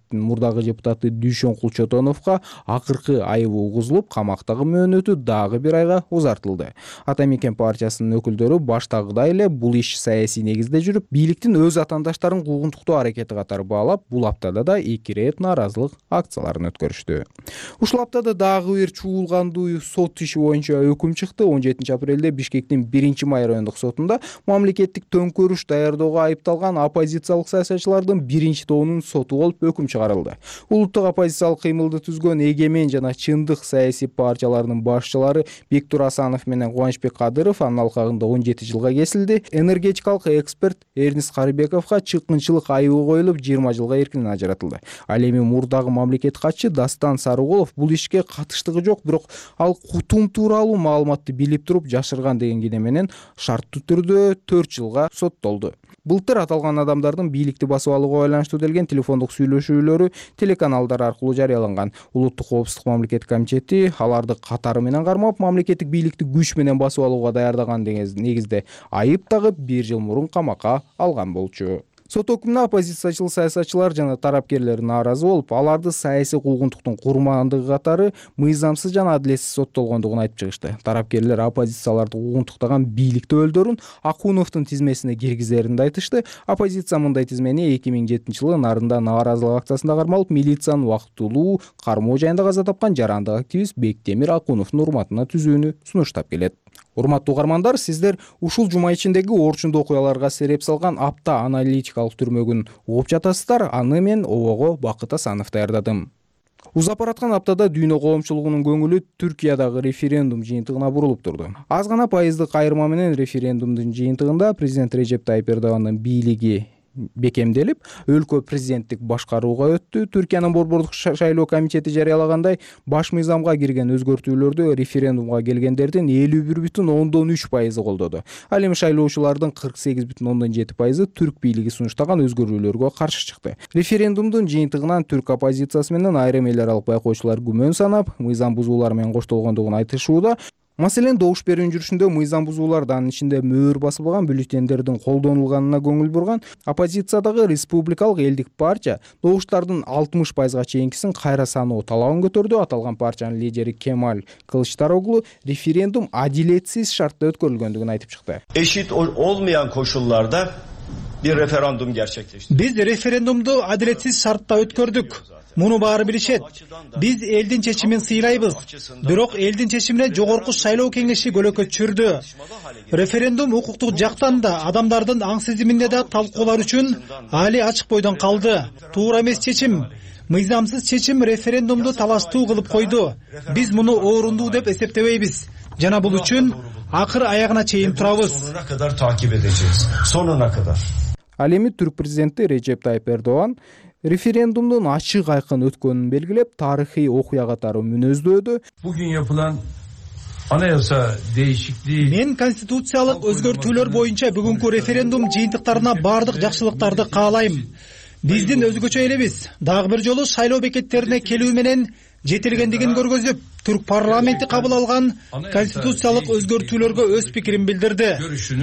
S8: комитеттин мурдагы депутаты Дүйшөн Кулчотоновго акыркы айыбы угузулуп, камактагы мөөнөтү дагы бир айга узартылды. Ата Мекен партиясынын өкүлдөрү баштагыдай эле бул иш саясий негизде жүрүп, бийликтин өз атаандаштарын куугунтуктоо аракети катары баалап, бул аптада да 2 рет нааразылык акцияларын өткөрүштү. Ушул аптада дагы бир чуулгандуу сот иши боюнча өкүм чыкты. 17 апрелде Бишкектин 1-май райондук сотунда мамлекеттик төңкөрүш даярдоого айыпталган оппозициялык саясатчылардын биринчи тобунун соту болуп өкүм чыгарылды. Улуттук оппозициялык кыймылды түзгөн Эгемен жана Чындык саясий партияларынын башчылары Бектур Асанов менен Кубанычбек Кадыров анын алкагында 17 жылга кесилди. Энергетикалык эксперт Эрнис Карыбековго чыккынчылык айыбы коюлуп 20 жылга эркинен ажыратылды. Ал эми мурдагы мамлекет катчы Дастан Сарыгулов бул ишке катыштыгы жок, бирок ал кутум тууралуу маалыматты билип туруп жашырган деген кине менен шарттуу түрдө 4 жылга соттолду. Былтыр аталган адамдардын бийликти басып алууга байланыштуу делген телефондук сүйлөшүүлөрү телеканалдар аркылуу жарыяланган. Улуттук коопсуздук мамлекеттик комитети аларды катары менен кармап, мамлекеттик бийликти күч менен басып алууга даярдаган деген негизде айып тагып 1 жыл мурун камакка алган болчу. Сот өкүмүнө оппозициячыл саясатчылар жана тарапкерлер нааразы болуп, аларды саясий куугунтуктун курмандыгы катары мыйзамсыз жана адилетсиз соттолгондугун айтып чыгышты. Тарапкерлер оппозицияларды куугунтуктаган бийлик өкүлдөрүн Акуновдун тизмесине киргизерин айтышты. Оппозиция мындай тизмени 2007 жылы нарында нааразылык акциясында кармалып, милициянын убактылуу кармоо жайында каза тапкан жарандык активист Бектемир Акуновдун урматына түзүүнү сунуштап келет. Урматтуу угармандар, сиздер ушул жума ичиндеги орчундуу окуяларга сереп салган апта аналитикалык түрмөгүн угуп жатасыздар. Аны мен обого Бакыт Асанов даярдадым. Узап бараткан аптада дүйнө коомчулугунун көңүлү Түркиядагы референдум жыйынтыгына бурулуп турду. Аз гана пайыздык айырма менен референдумдун жыйынтыгында президент Режеп Тайып Эрдогандын бийлиги бекемделип, өлкө президенттик башкарууга өттү. Түркиянын Борбордук шайлоо комитети жарыялагандай, баш мыйзамга кирген өзгөртүүлөрдү референдумга келгендердин 51,3% колдоду. Ал эми шайлоочулардын 48,7% түрк бийлиги сунуштаган өзгөрүүлөргө каршы чыкты. Референдумдун жыйынтыгынан түрк оппозициясы менен айрым эл аралык байкоочулар күмөн санап, мыйзам бузуулар менен коштолгондугун айтышууда. Маселен, добуш берүү жүрүшүндө мыйзам бузууларда, анын ичинде мөөр басылган бюллетендердин колдонулганына көңүл бурган оппозициядагы Республикалык элдик партия добуштардын 60%га чейинкисин кайра саноо талабын көтөрдү. Аталган партиянын лидери Кемаль Кылычдароглу референдум адилетсиз шартта өткөрүлгөндүгүн айтып чыкты.
S14: Eşit olmayan koşullarda bir referandum gerçekleştirdik.
S15: Biz referendumdu adaletsiz şartta ötkördük. Муну баары билишет. Биз элдин чечимин сыйлайбыз. Бирок элдин чечимине жогорку шайлоо кеңеши көлөкө түшүрдү. Референдум укуктук жактан да, адамдардын аң сезиминде да талкуулар үчүн али ачык бойдон калды. Туура эмес чечим. Мыйзамсыз чечим референдумду талаштуу кылып койду. Биз муну орунду деп эсептебейбиз. Жана бул үчүн акыр аягына чейин турабыз.
S14: Sonuna kadar.
S8: Ал эми түрк президенти Режеп Тайып Эрдоган референдумдун ачык айкын өткөнүн белгилеп, тарыхый окуя катары мүнөздөөдү.
S16: Bugün yapılan anayasa değişikliği
S15: Мен конституциялык өзгөртүүлөр боюнча бүгүнкү референдум жыйынтыктарына бардык жакшылыктарды каалайм. Биздин өзгөчө элебиз дагы бир жолу шайлоо бекеттерине келүү менен жетилгендигин көргөзүп, түрк парламенти кабыл алган конституциялык өзгөртүүлөргө өз пикирин билдирди.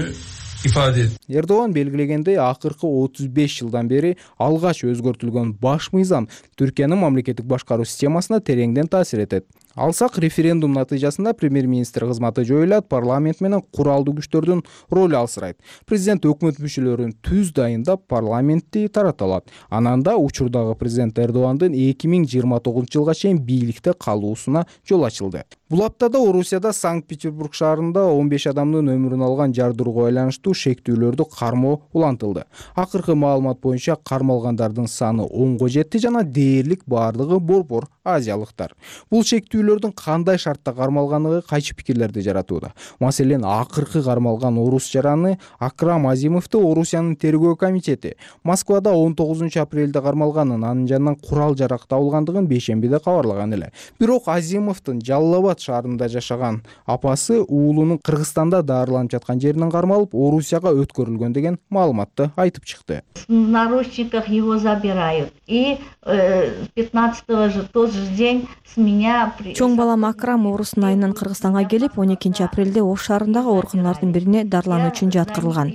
S8: Эрдоган белгилегендей, акыркы 35 жылдан бери алгач өзгөртүлгөн баш мыйзам Түркиянын мамлекеттик башкаруу системасына тереңден таасир этет. Алсак, референдум натыйжасында премьер-министр кызматы жоюлат, парламент менен куралдуу күчтөрдүн ролу алсырайт. Президент өкмөт мүчөлөрүн түз дайындап, парламентти тарата алат. Анан да учурдагы президент Эрдогандын 2029 жылга чейин бийликте калуусуна жол ачылды. Бул аптада Орусияда Санкт-Петербург шаарында 15 адамдын өмүрүн алган жардырууга байланыштуу шектүүлөрдү кармоо улантылды. Акыркы маалымат боюнча кармалгандардын саны 10го жетти жана дээрлик баардыгы борбор азиялыктар. Бул шектүүлөрдүн кандай шартта кармалганы кайчы пикирлерди жаратууда. Маселен, акыркы кармалган орус жараны Акрам Азимовду Орусиянын тергөө комитети Москвада 19 апрелде кармалганын, анын жанынан курал жарак табылгандыгын бейшембиде кабарлаган эле. Бирок Азимовдун Жалал-Абад шаарында жашаган апасы уулунун Кыргызстанда даарыланып жаткан жеринен кармалып, Орусияга өткөрүлгөн деген маалыматты айтып чыкты.
S17: В наручниках его забирают. И 15-го же тоже
S2: день с меня чоң балам Акрам оорусунун айынан Кыргызстанга келип 12 апрелде Ош шаарындагы ооруканалардын бирине дарылануу үчүн жаткырылган.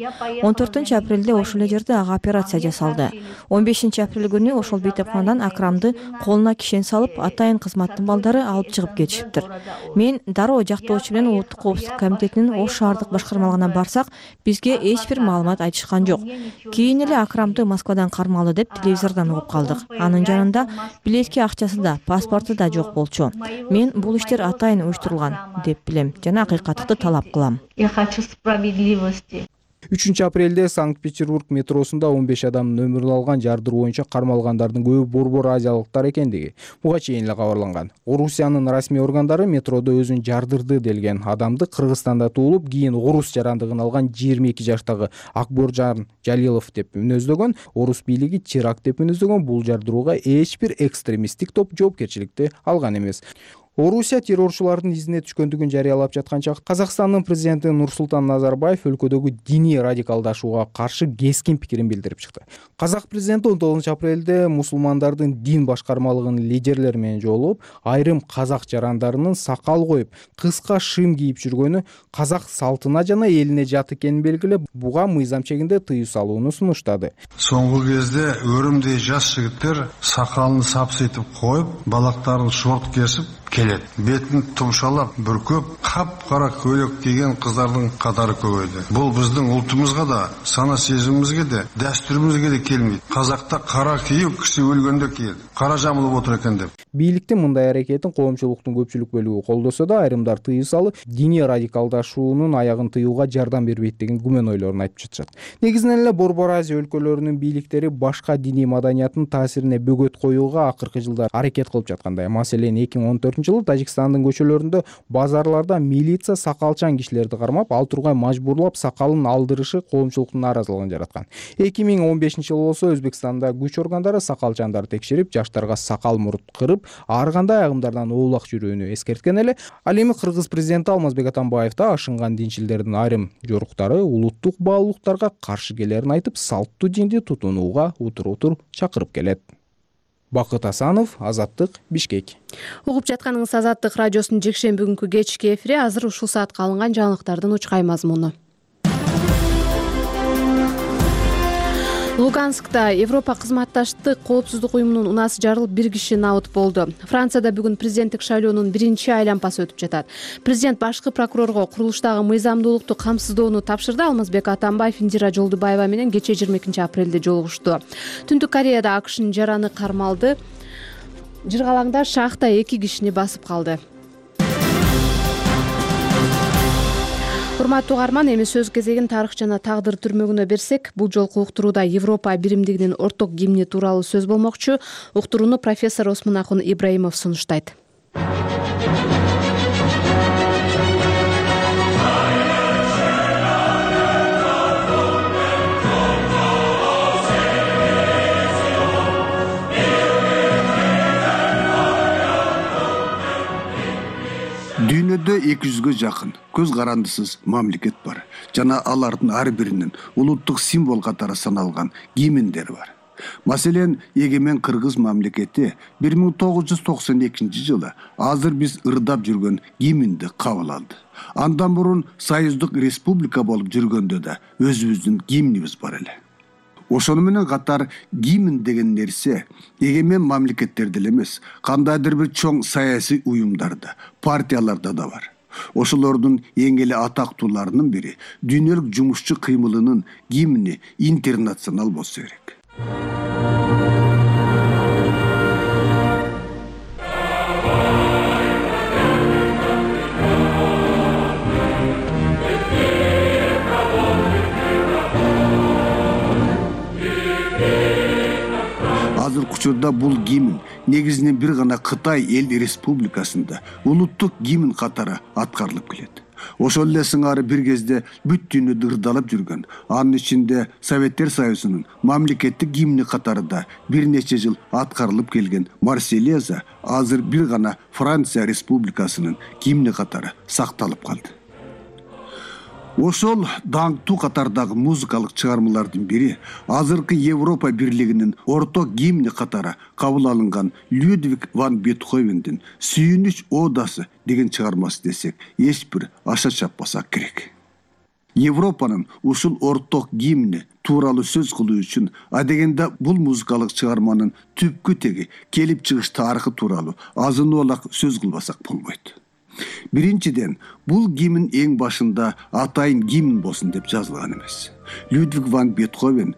S2: 14 апрелде ошол эле жерде ага операция жасалды. 15 апрель күнү ошол бейтепканадан Акрамды колуна кишен салып, атайын кызматтын балдары алып чыгып кетишиптир. Мен дароо жактоочу менен Улуттук коопсуздук комитетинин Ош шаардык башкармалыгына барсак, бизге эч бир маалымат айтышкан жок. Кийин эле Акрамды Москвадан кармалды деп телевизордон угуп калдык. Анын жанында билетки акчасы да, паспорту да жок болчу. Мен бул иштер атайын уюштурулган деп билем жана акыйкаттыкты талап кылам.
S17: Я хочу справедливости.
S8: 3 апрелде Санкт-Петербург метросунда 15 адамдын өмүрүн алган жардыруу боюнча кармалгандардын көбү борбор азиялыктар экендиги буга чейин эле кабарланган. Орусиянын расмий органдары метродо өзүн жардырды делген адамды Кыргызстанда туулуп, кийин орус жарандыгын алган 22 жаштагы Акборжан Жалилов деп мүнөздөгөн, орус бийлиги теракт деп мүнөздөгөн бул жардырууга эч бир экстремисттик топ жоопкерчиликти алган эмес. Орусия террорчулардын изине түшкөндүгүн жарыялап жатканча Казакстандын президенти Нурсултан Назарбаев өлкөдөгү диний радикалдашууга каршы кескин пикирин билдирип чыкты. Казак президенти 19 апрелде мусулмандардын дин башкармалыгынын лидерлери менен жолугуп, айрым казак жарандарынын сакал коюп, кыска шым кийип жүргөнү казак салтына жана элине жат экенин белгилеп, буга мыйзам чегинде тыюу салууну сунуштады.
S18: Соңку кезде өрүмдөй жаш жигиттер сакалын сапсыйтып коюп, балактарын шорт кесип келет. Бетін тұмшалап, бүркөп, қап-қара көйлек киген қыздардың қатары көбейді. Бұл біздің ұлтымызға да, сана сезімімізге де, дәстүрімізге де келмейді. Қазақта қара киіп, кісі өлгенде киеді. Қара жамылып отыр екен деп.
S8: Бийликтин мындай аракетин коомчулуктун көпчүлүк бөлүгү колдосо да, айрымдар тыюу салып, диний радикалдашуунун аягын тыюуга жардам бербейт деген күмөн ойлорун айтып жатышат. Негизинен эле Борбор Азия өлкөлөрүнүн бийликтери башка диний маданияттын таасирине бөгөт коюуга акыркы жылдар аракет кылып жаткандай. Маселен, 2014 жылы Тажикстандын көчөлөрүндө, базарларда милиция сакалчан кишилерди кармап, ал тургай мажбурлап сакалын алдырышы коомчулуктун нааразылыгын жараткан. 2015 жылы болсо Өзбекстанда күч органдары сакалчандарды текшерип, жаштарга сакал мурут кырып, ар кандай агымдардан оолак жүрүүнү эскерткен эле. Ал эми Кыргыз президенти Алмазбек Атамбаев да ашынган динчилдердин айрым жоруктары улуттук баалуулуктарга каршы келерин айтып, салттуу динди тутунууга утур чакырып келет. Бакыт Асанов, Азаттык, Бишкек.
S1: Угуп жатканыңыз Азаттык радиосунун жекшемби күнкү кечки эфири. Азыр ушул саатка алынган жаңылыктардын учкай мазмуну. Луганскта Европа кызматташтык коопсуздук уюмунун унаасы жарылып, 1 киши набыт болду. Францияда бүгүн президенттик шайлоонун 1-чи айланпасы өтүп жатат. Президент башкы прокурорго курулуштагы мыйзамдуулукту камсыздоону тапшырды. Алмазбек Атамбаев Индира Жолдубаева менен кече 22 апрелде жолугушту. Түндүк Кореяда АКШнын жараны кармалды. Жыргалаңда шахта 2 кишини басып калды. Урматтуу угарман, эми сөз кезегин тарых жана тагдыр түрмөгүнө берсек, бул жолку уктурууда Европа биримдигинин орток гимни тууралуу сөз болмокчу. Уктурууну профессор Осмонакун Ибраимов сунуштайт.
S19: Дүйнөдө 200гө жакын көз карандысыз мамлекет бар. Жана алардын ар биринин улуттук символ катары саналган гимндери бар. Маселен, эгемен Кыргыз мамлекети 1992 жылы азыр биз ырдап жүргөн гимнди кабыл алды. Андан мурун союздук республика болуп жүргөндө да өзүбүздүн гимнибиз бар эле. Ошону менен катар гимн деген нерсе эгемен мамлекеттерде эмес, кандайдыр бир чоң саясий уюмдарда, партияларда да бар. Ошолордун эң эле атактууларынын бири дүйнөлүк жумушчу кыймылынын гимни Интернационал болсо керек. Азыркы учурда бул гимн негизинен бир гана Кытай эл республикасында улуттук гимн катары аткарылып келет. Ошол эле сыңары бир кезде бүт дүйнөдө ырдалып жүргөн, анын ичинде Советтер Союзунун мамлекеттик гимни катары да бир нече жыл аткарылып келген Марсельеза азыр бир гана Франция республикасынын гимни катары сакталып калды. Ошол даңктуу катардагы музыкалык чыгармалардын бири азыркы Европа бирлигинин орток гимни катары кабыл алынган Людвиг ван Бетховендин «Сүйүнүч одасы» деген чыгармасы десек, эч бир аша чаппасак керек. Европанын ушул орток гимни тууралуу сөз кылуу үчүн адегенде бул музыкалык чыгарманын түпкү теги келип чыгыш тарыхы тууралуу азын-олак сөз кылбасак болбойт. Биринчиден, бул гимн эң башында атайын гимн болсун деп жазылган эмес. Людвиг ван Бетховен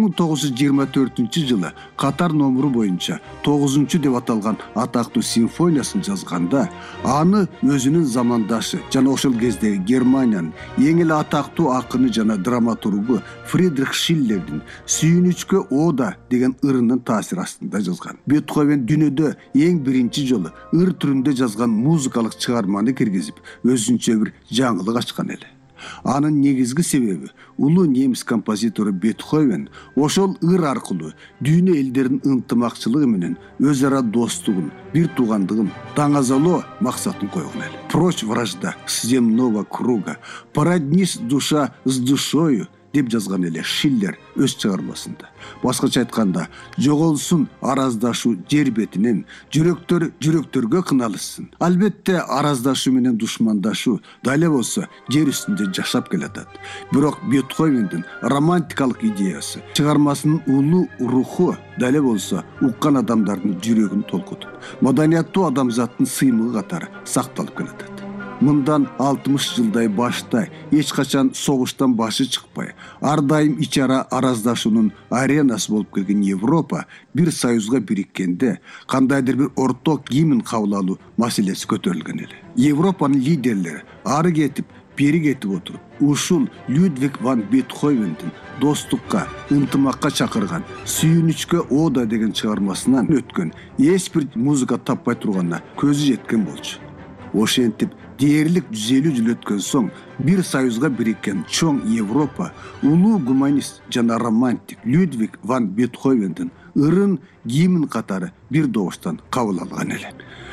S19: 1924-жылы катар номуру боюнча 9 деп аталган атактуу симфониясын жазганда, аны өзүнүн замандашы жана ошол кездеги Германиянын эң эле атактуу акыны жана драматургу Фридрих Шиллердин «Сүйүнүчкө ода» деген ырынын таасири астында жазган. Бетховен дүйнөдө эң биринчи жолу ыр түрүндө жазган музыкалык чыгарманы киргизип, өзүнчө бир жаңылык ачкан эле. Анын негизги себеби улуу немис композитору Бетховен ошол ыр аркылуу дүйнө элдеринин ынтымакчылыгы менен өз ара достугун, бир туугандыгын даңазалоо максатын койгон эле. Прочь вражда с земного круга, породнись душа с душою деп жазган эле Шиллер өз чыгармасында. Башкача айтканда, жоголсун араздашуу жер бетинен, жүрөктөр жүрөктөргө кыналышсын. Албетте араздашуу менен душмандашуу дале болсо жер үстүндө жашап келатат. Бирок Бетховендин романтикалык идеясы, чыгармасынын улуу руху дале болсо уккан адамдардын жүрөгүн толкутуп, маданияттуу адамзаттын сыймыгы катары сакталып келатат. Мындан 60 жылдай башта эч качан согуштан башы чыкпай, ар дайым ичара араздашуунун аренасы болуп келген Европа бир союзга бириккенде кандайдыр бир орток гимн кабыл алуу маселеси көтөрүлгөн эле. Европанын лидерлери ары кетип, бери кетип отуруп, ушул Людвиг ван Бетховендин достукка, ынтымакка чакырган «Сүйүнүчкө ода» деген чыгармасынан өткөн эч бир музыка таппай турганына көзү жеткен болчу. Ошентип дээрлик 150 жыл өткөн соң бир союзга бириккен чоң Европа улуу гуманист жана романтик Людвиг ван Бетховендин ырын гимн катары бир добуштан кабыл алган эле.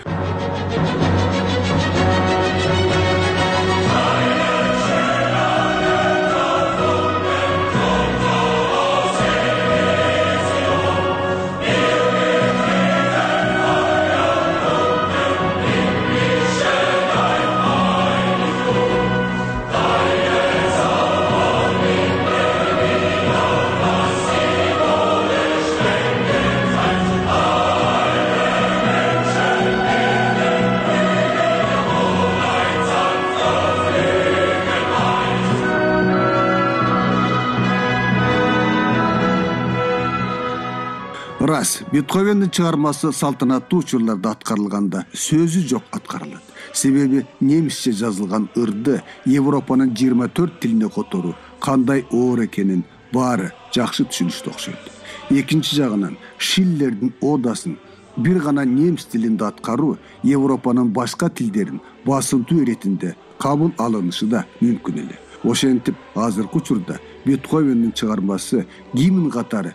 S19: Рас, Бетховендин чыгармасы салтанаттуу учурларда аткарылганда сөзү жок аткарылат. Себеби немисче жазылган ырды Европанын 24 тилине которуу кандай оор экенин баары жакшы түшүнүштү окшойт. Экинчи жагынан Шиллердин одасын бир гана немис тилинде аткаруу Европанын башка тилдерин басынтуу иретинде кабыл алынышы да мүмкүн эле. Ошентип азыркы учурда Бетховендин чыгармасы гимн катары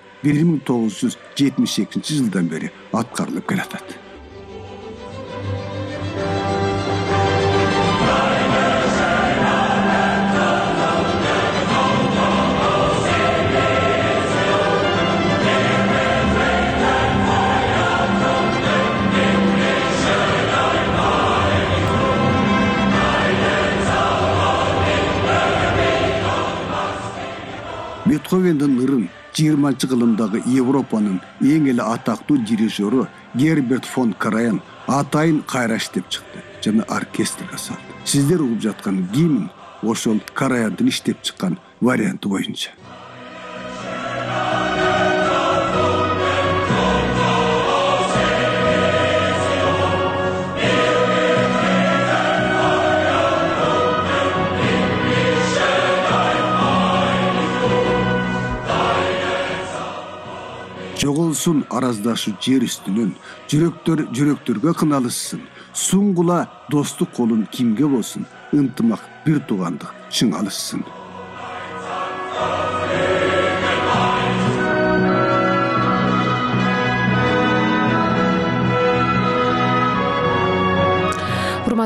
S19: 1972 жылдан бери аткарылып келатат. Бетховендин ырын 20-кылымдагы Европанын эң эле атактуу дирижеру Герберт фон Караян атайын кайраш деп чыкты жана оркестрге салды. Сиздер угуп жаткан гимн ошол Караяндын иштеп чыккан варианты боюнча. Жоголсун араздашуу жер үстүнөн, жүрөктөр жүрөктөргө кыналышсын. Суңгула достук колун кимге болсун, ынтымак бир туугандык чың алышсын.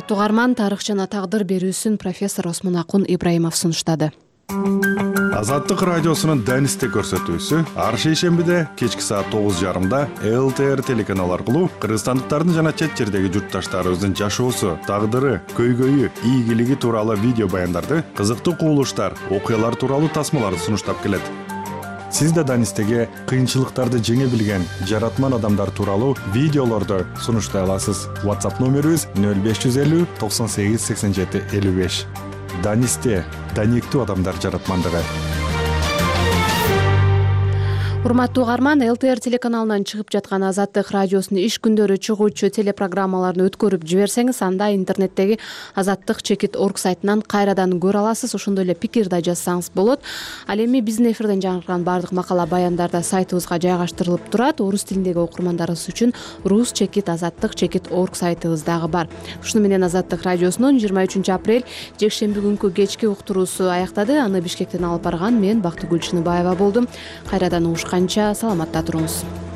S1: урматтуу угарман, тарых жана тагдыр берүүсүн профессор Осмонакун Ибраимов сунуштады.
S20: Азаттык радиосунун Данисте көрсөтүүсү ар шейшембиде кечки саат 9:30 ЛТР телеканалы аркылуу кыргызстандыктардын жана чет жердеги журтташтарыбыздын жашоосу, тагдыры, көйгөйү, ийгилиги тууралуу видео баяндарды, кызыктуу кубулуштар, окуялар тууралуу тасмаларды сунуштап келет. Сиз да Данистеге кыйынчылыктарды жеңе билген жаратман адамдар тууралуу видеолорду сунуштай аласыз. WhatsApp номерибиз 0550 98 87 55. Данисте даниктүү адамдар жаратмандыгы.
S1: Урматтуу угарман, ЛТР телеканалынан чыгып жаткан Азаттык радиосунун иш күндөрү чыгуучу телепрограммаларын өткөрүп жиберсеңиз, анда интернеттеги azattik.org сайтынан кайрадан көрө аласыз. Ошондой эле пикир да жазсаңыз болот. Ал эми биздин эфирден жаңыркаган баардык макала баяндар да сайтыбызга жайгаштырылып турат. Орус тилиндеги окурмандарыбыз үчүн rus-azattik.org сайтыбыз дагы бар. Ушуну менен Азаттык радиосунун 23 апрель жекшемби күнкү кечки уктуруусу аяктады. Аны Бишкектен алып барган мен Бактыгүл Чыныбаева болдум. Кайрадан канча саламатта туруңуз.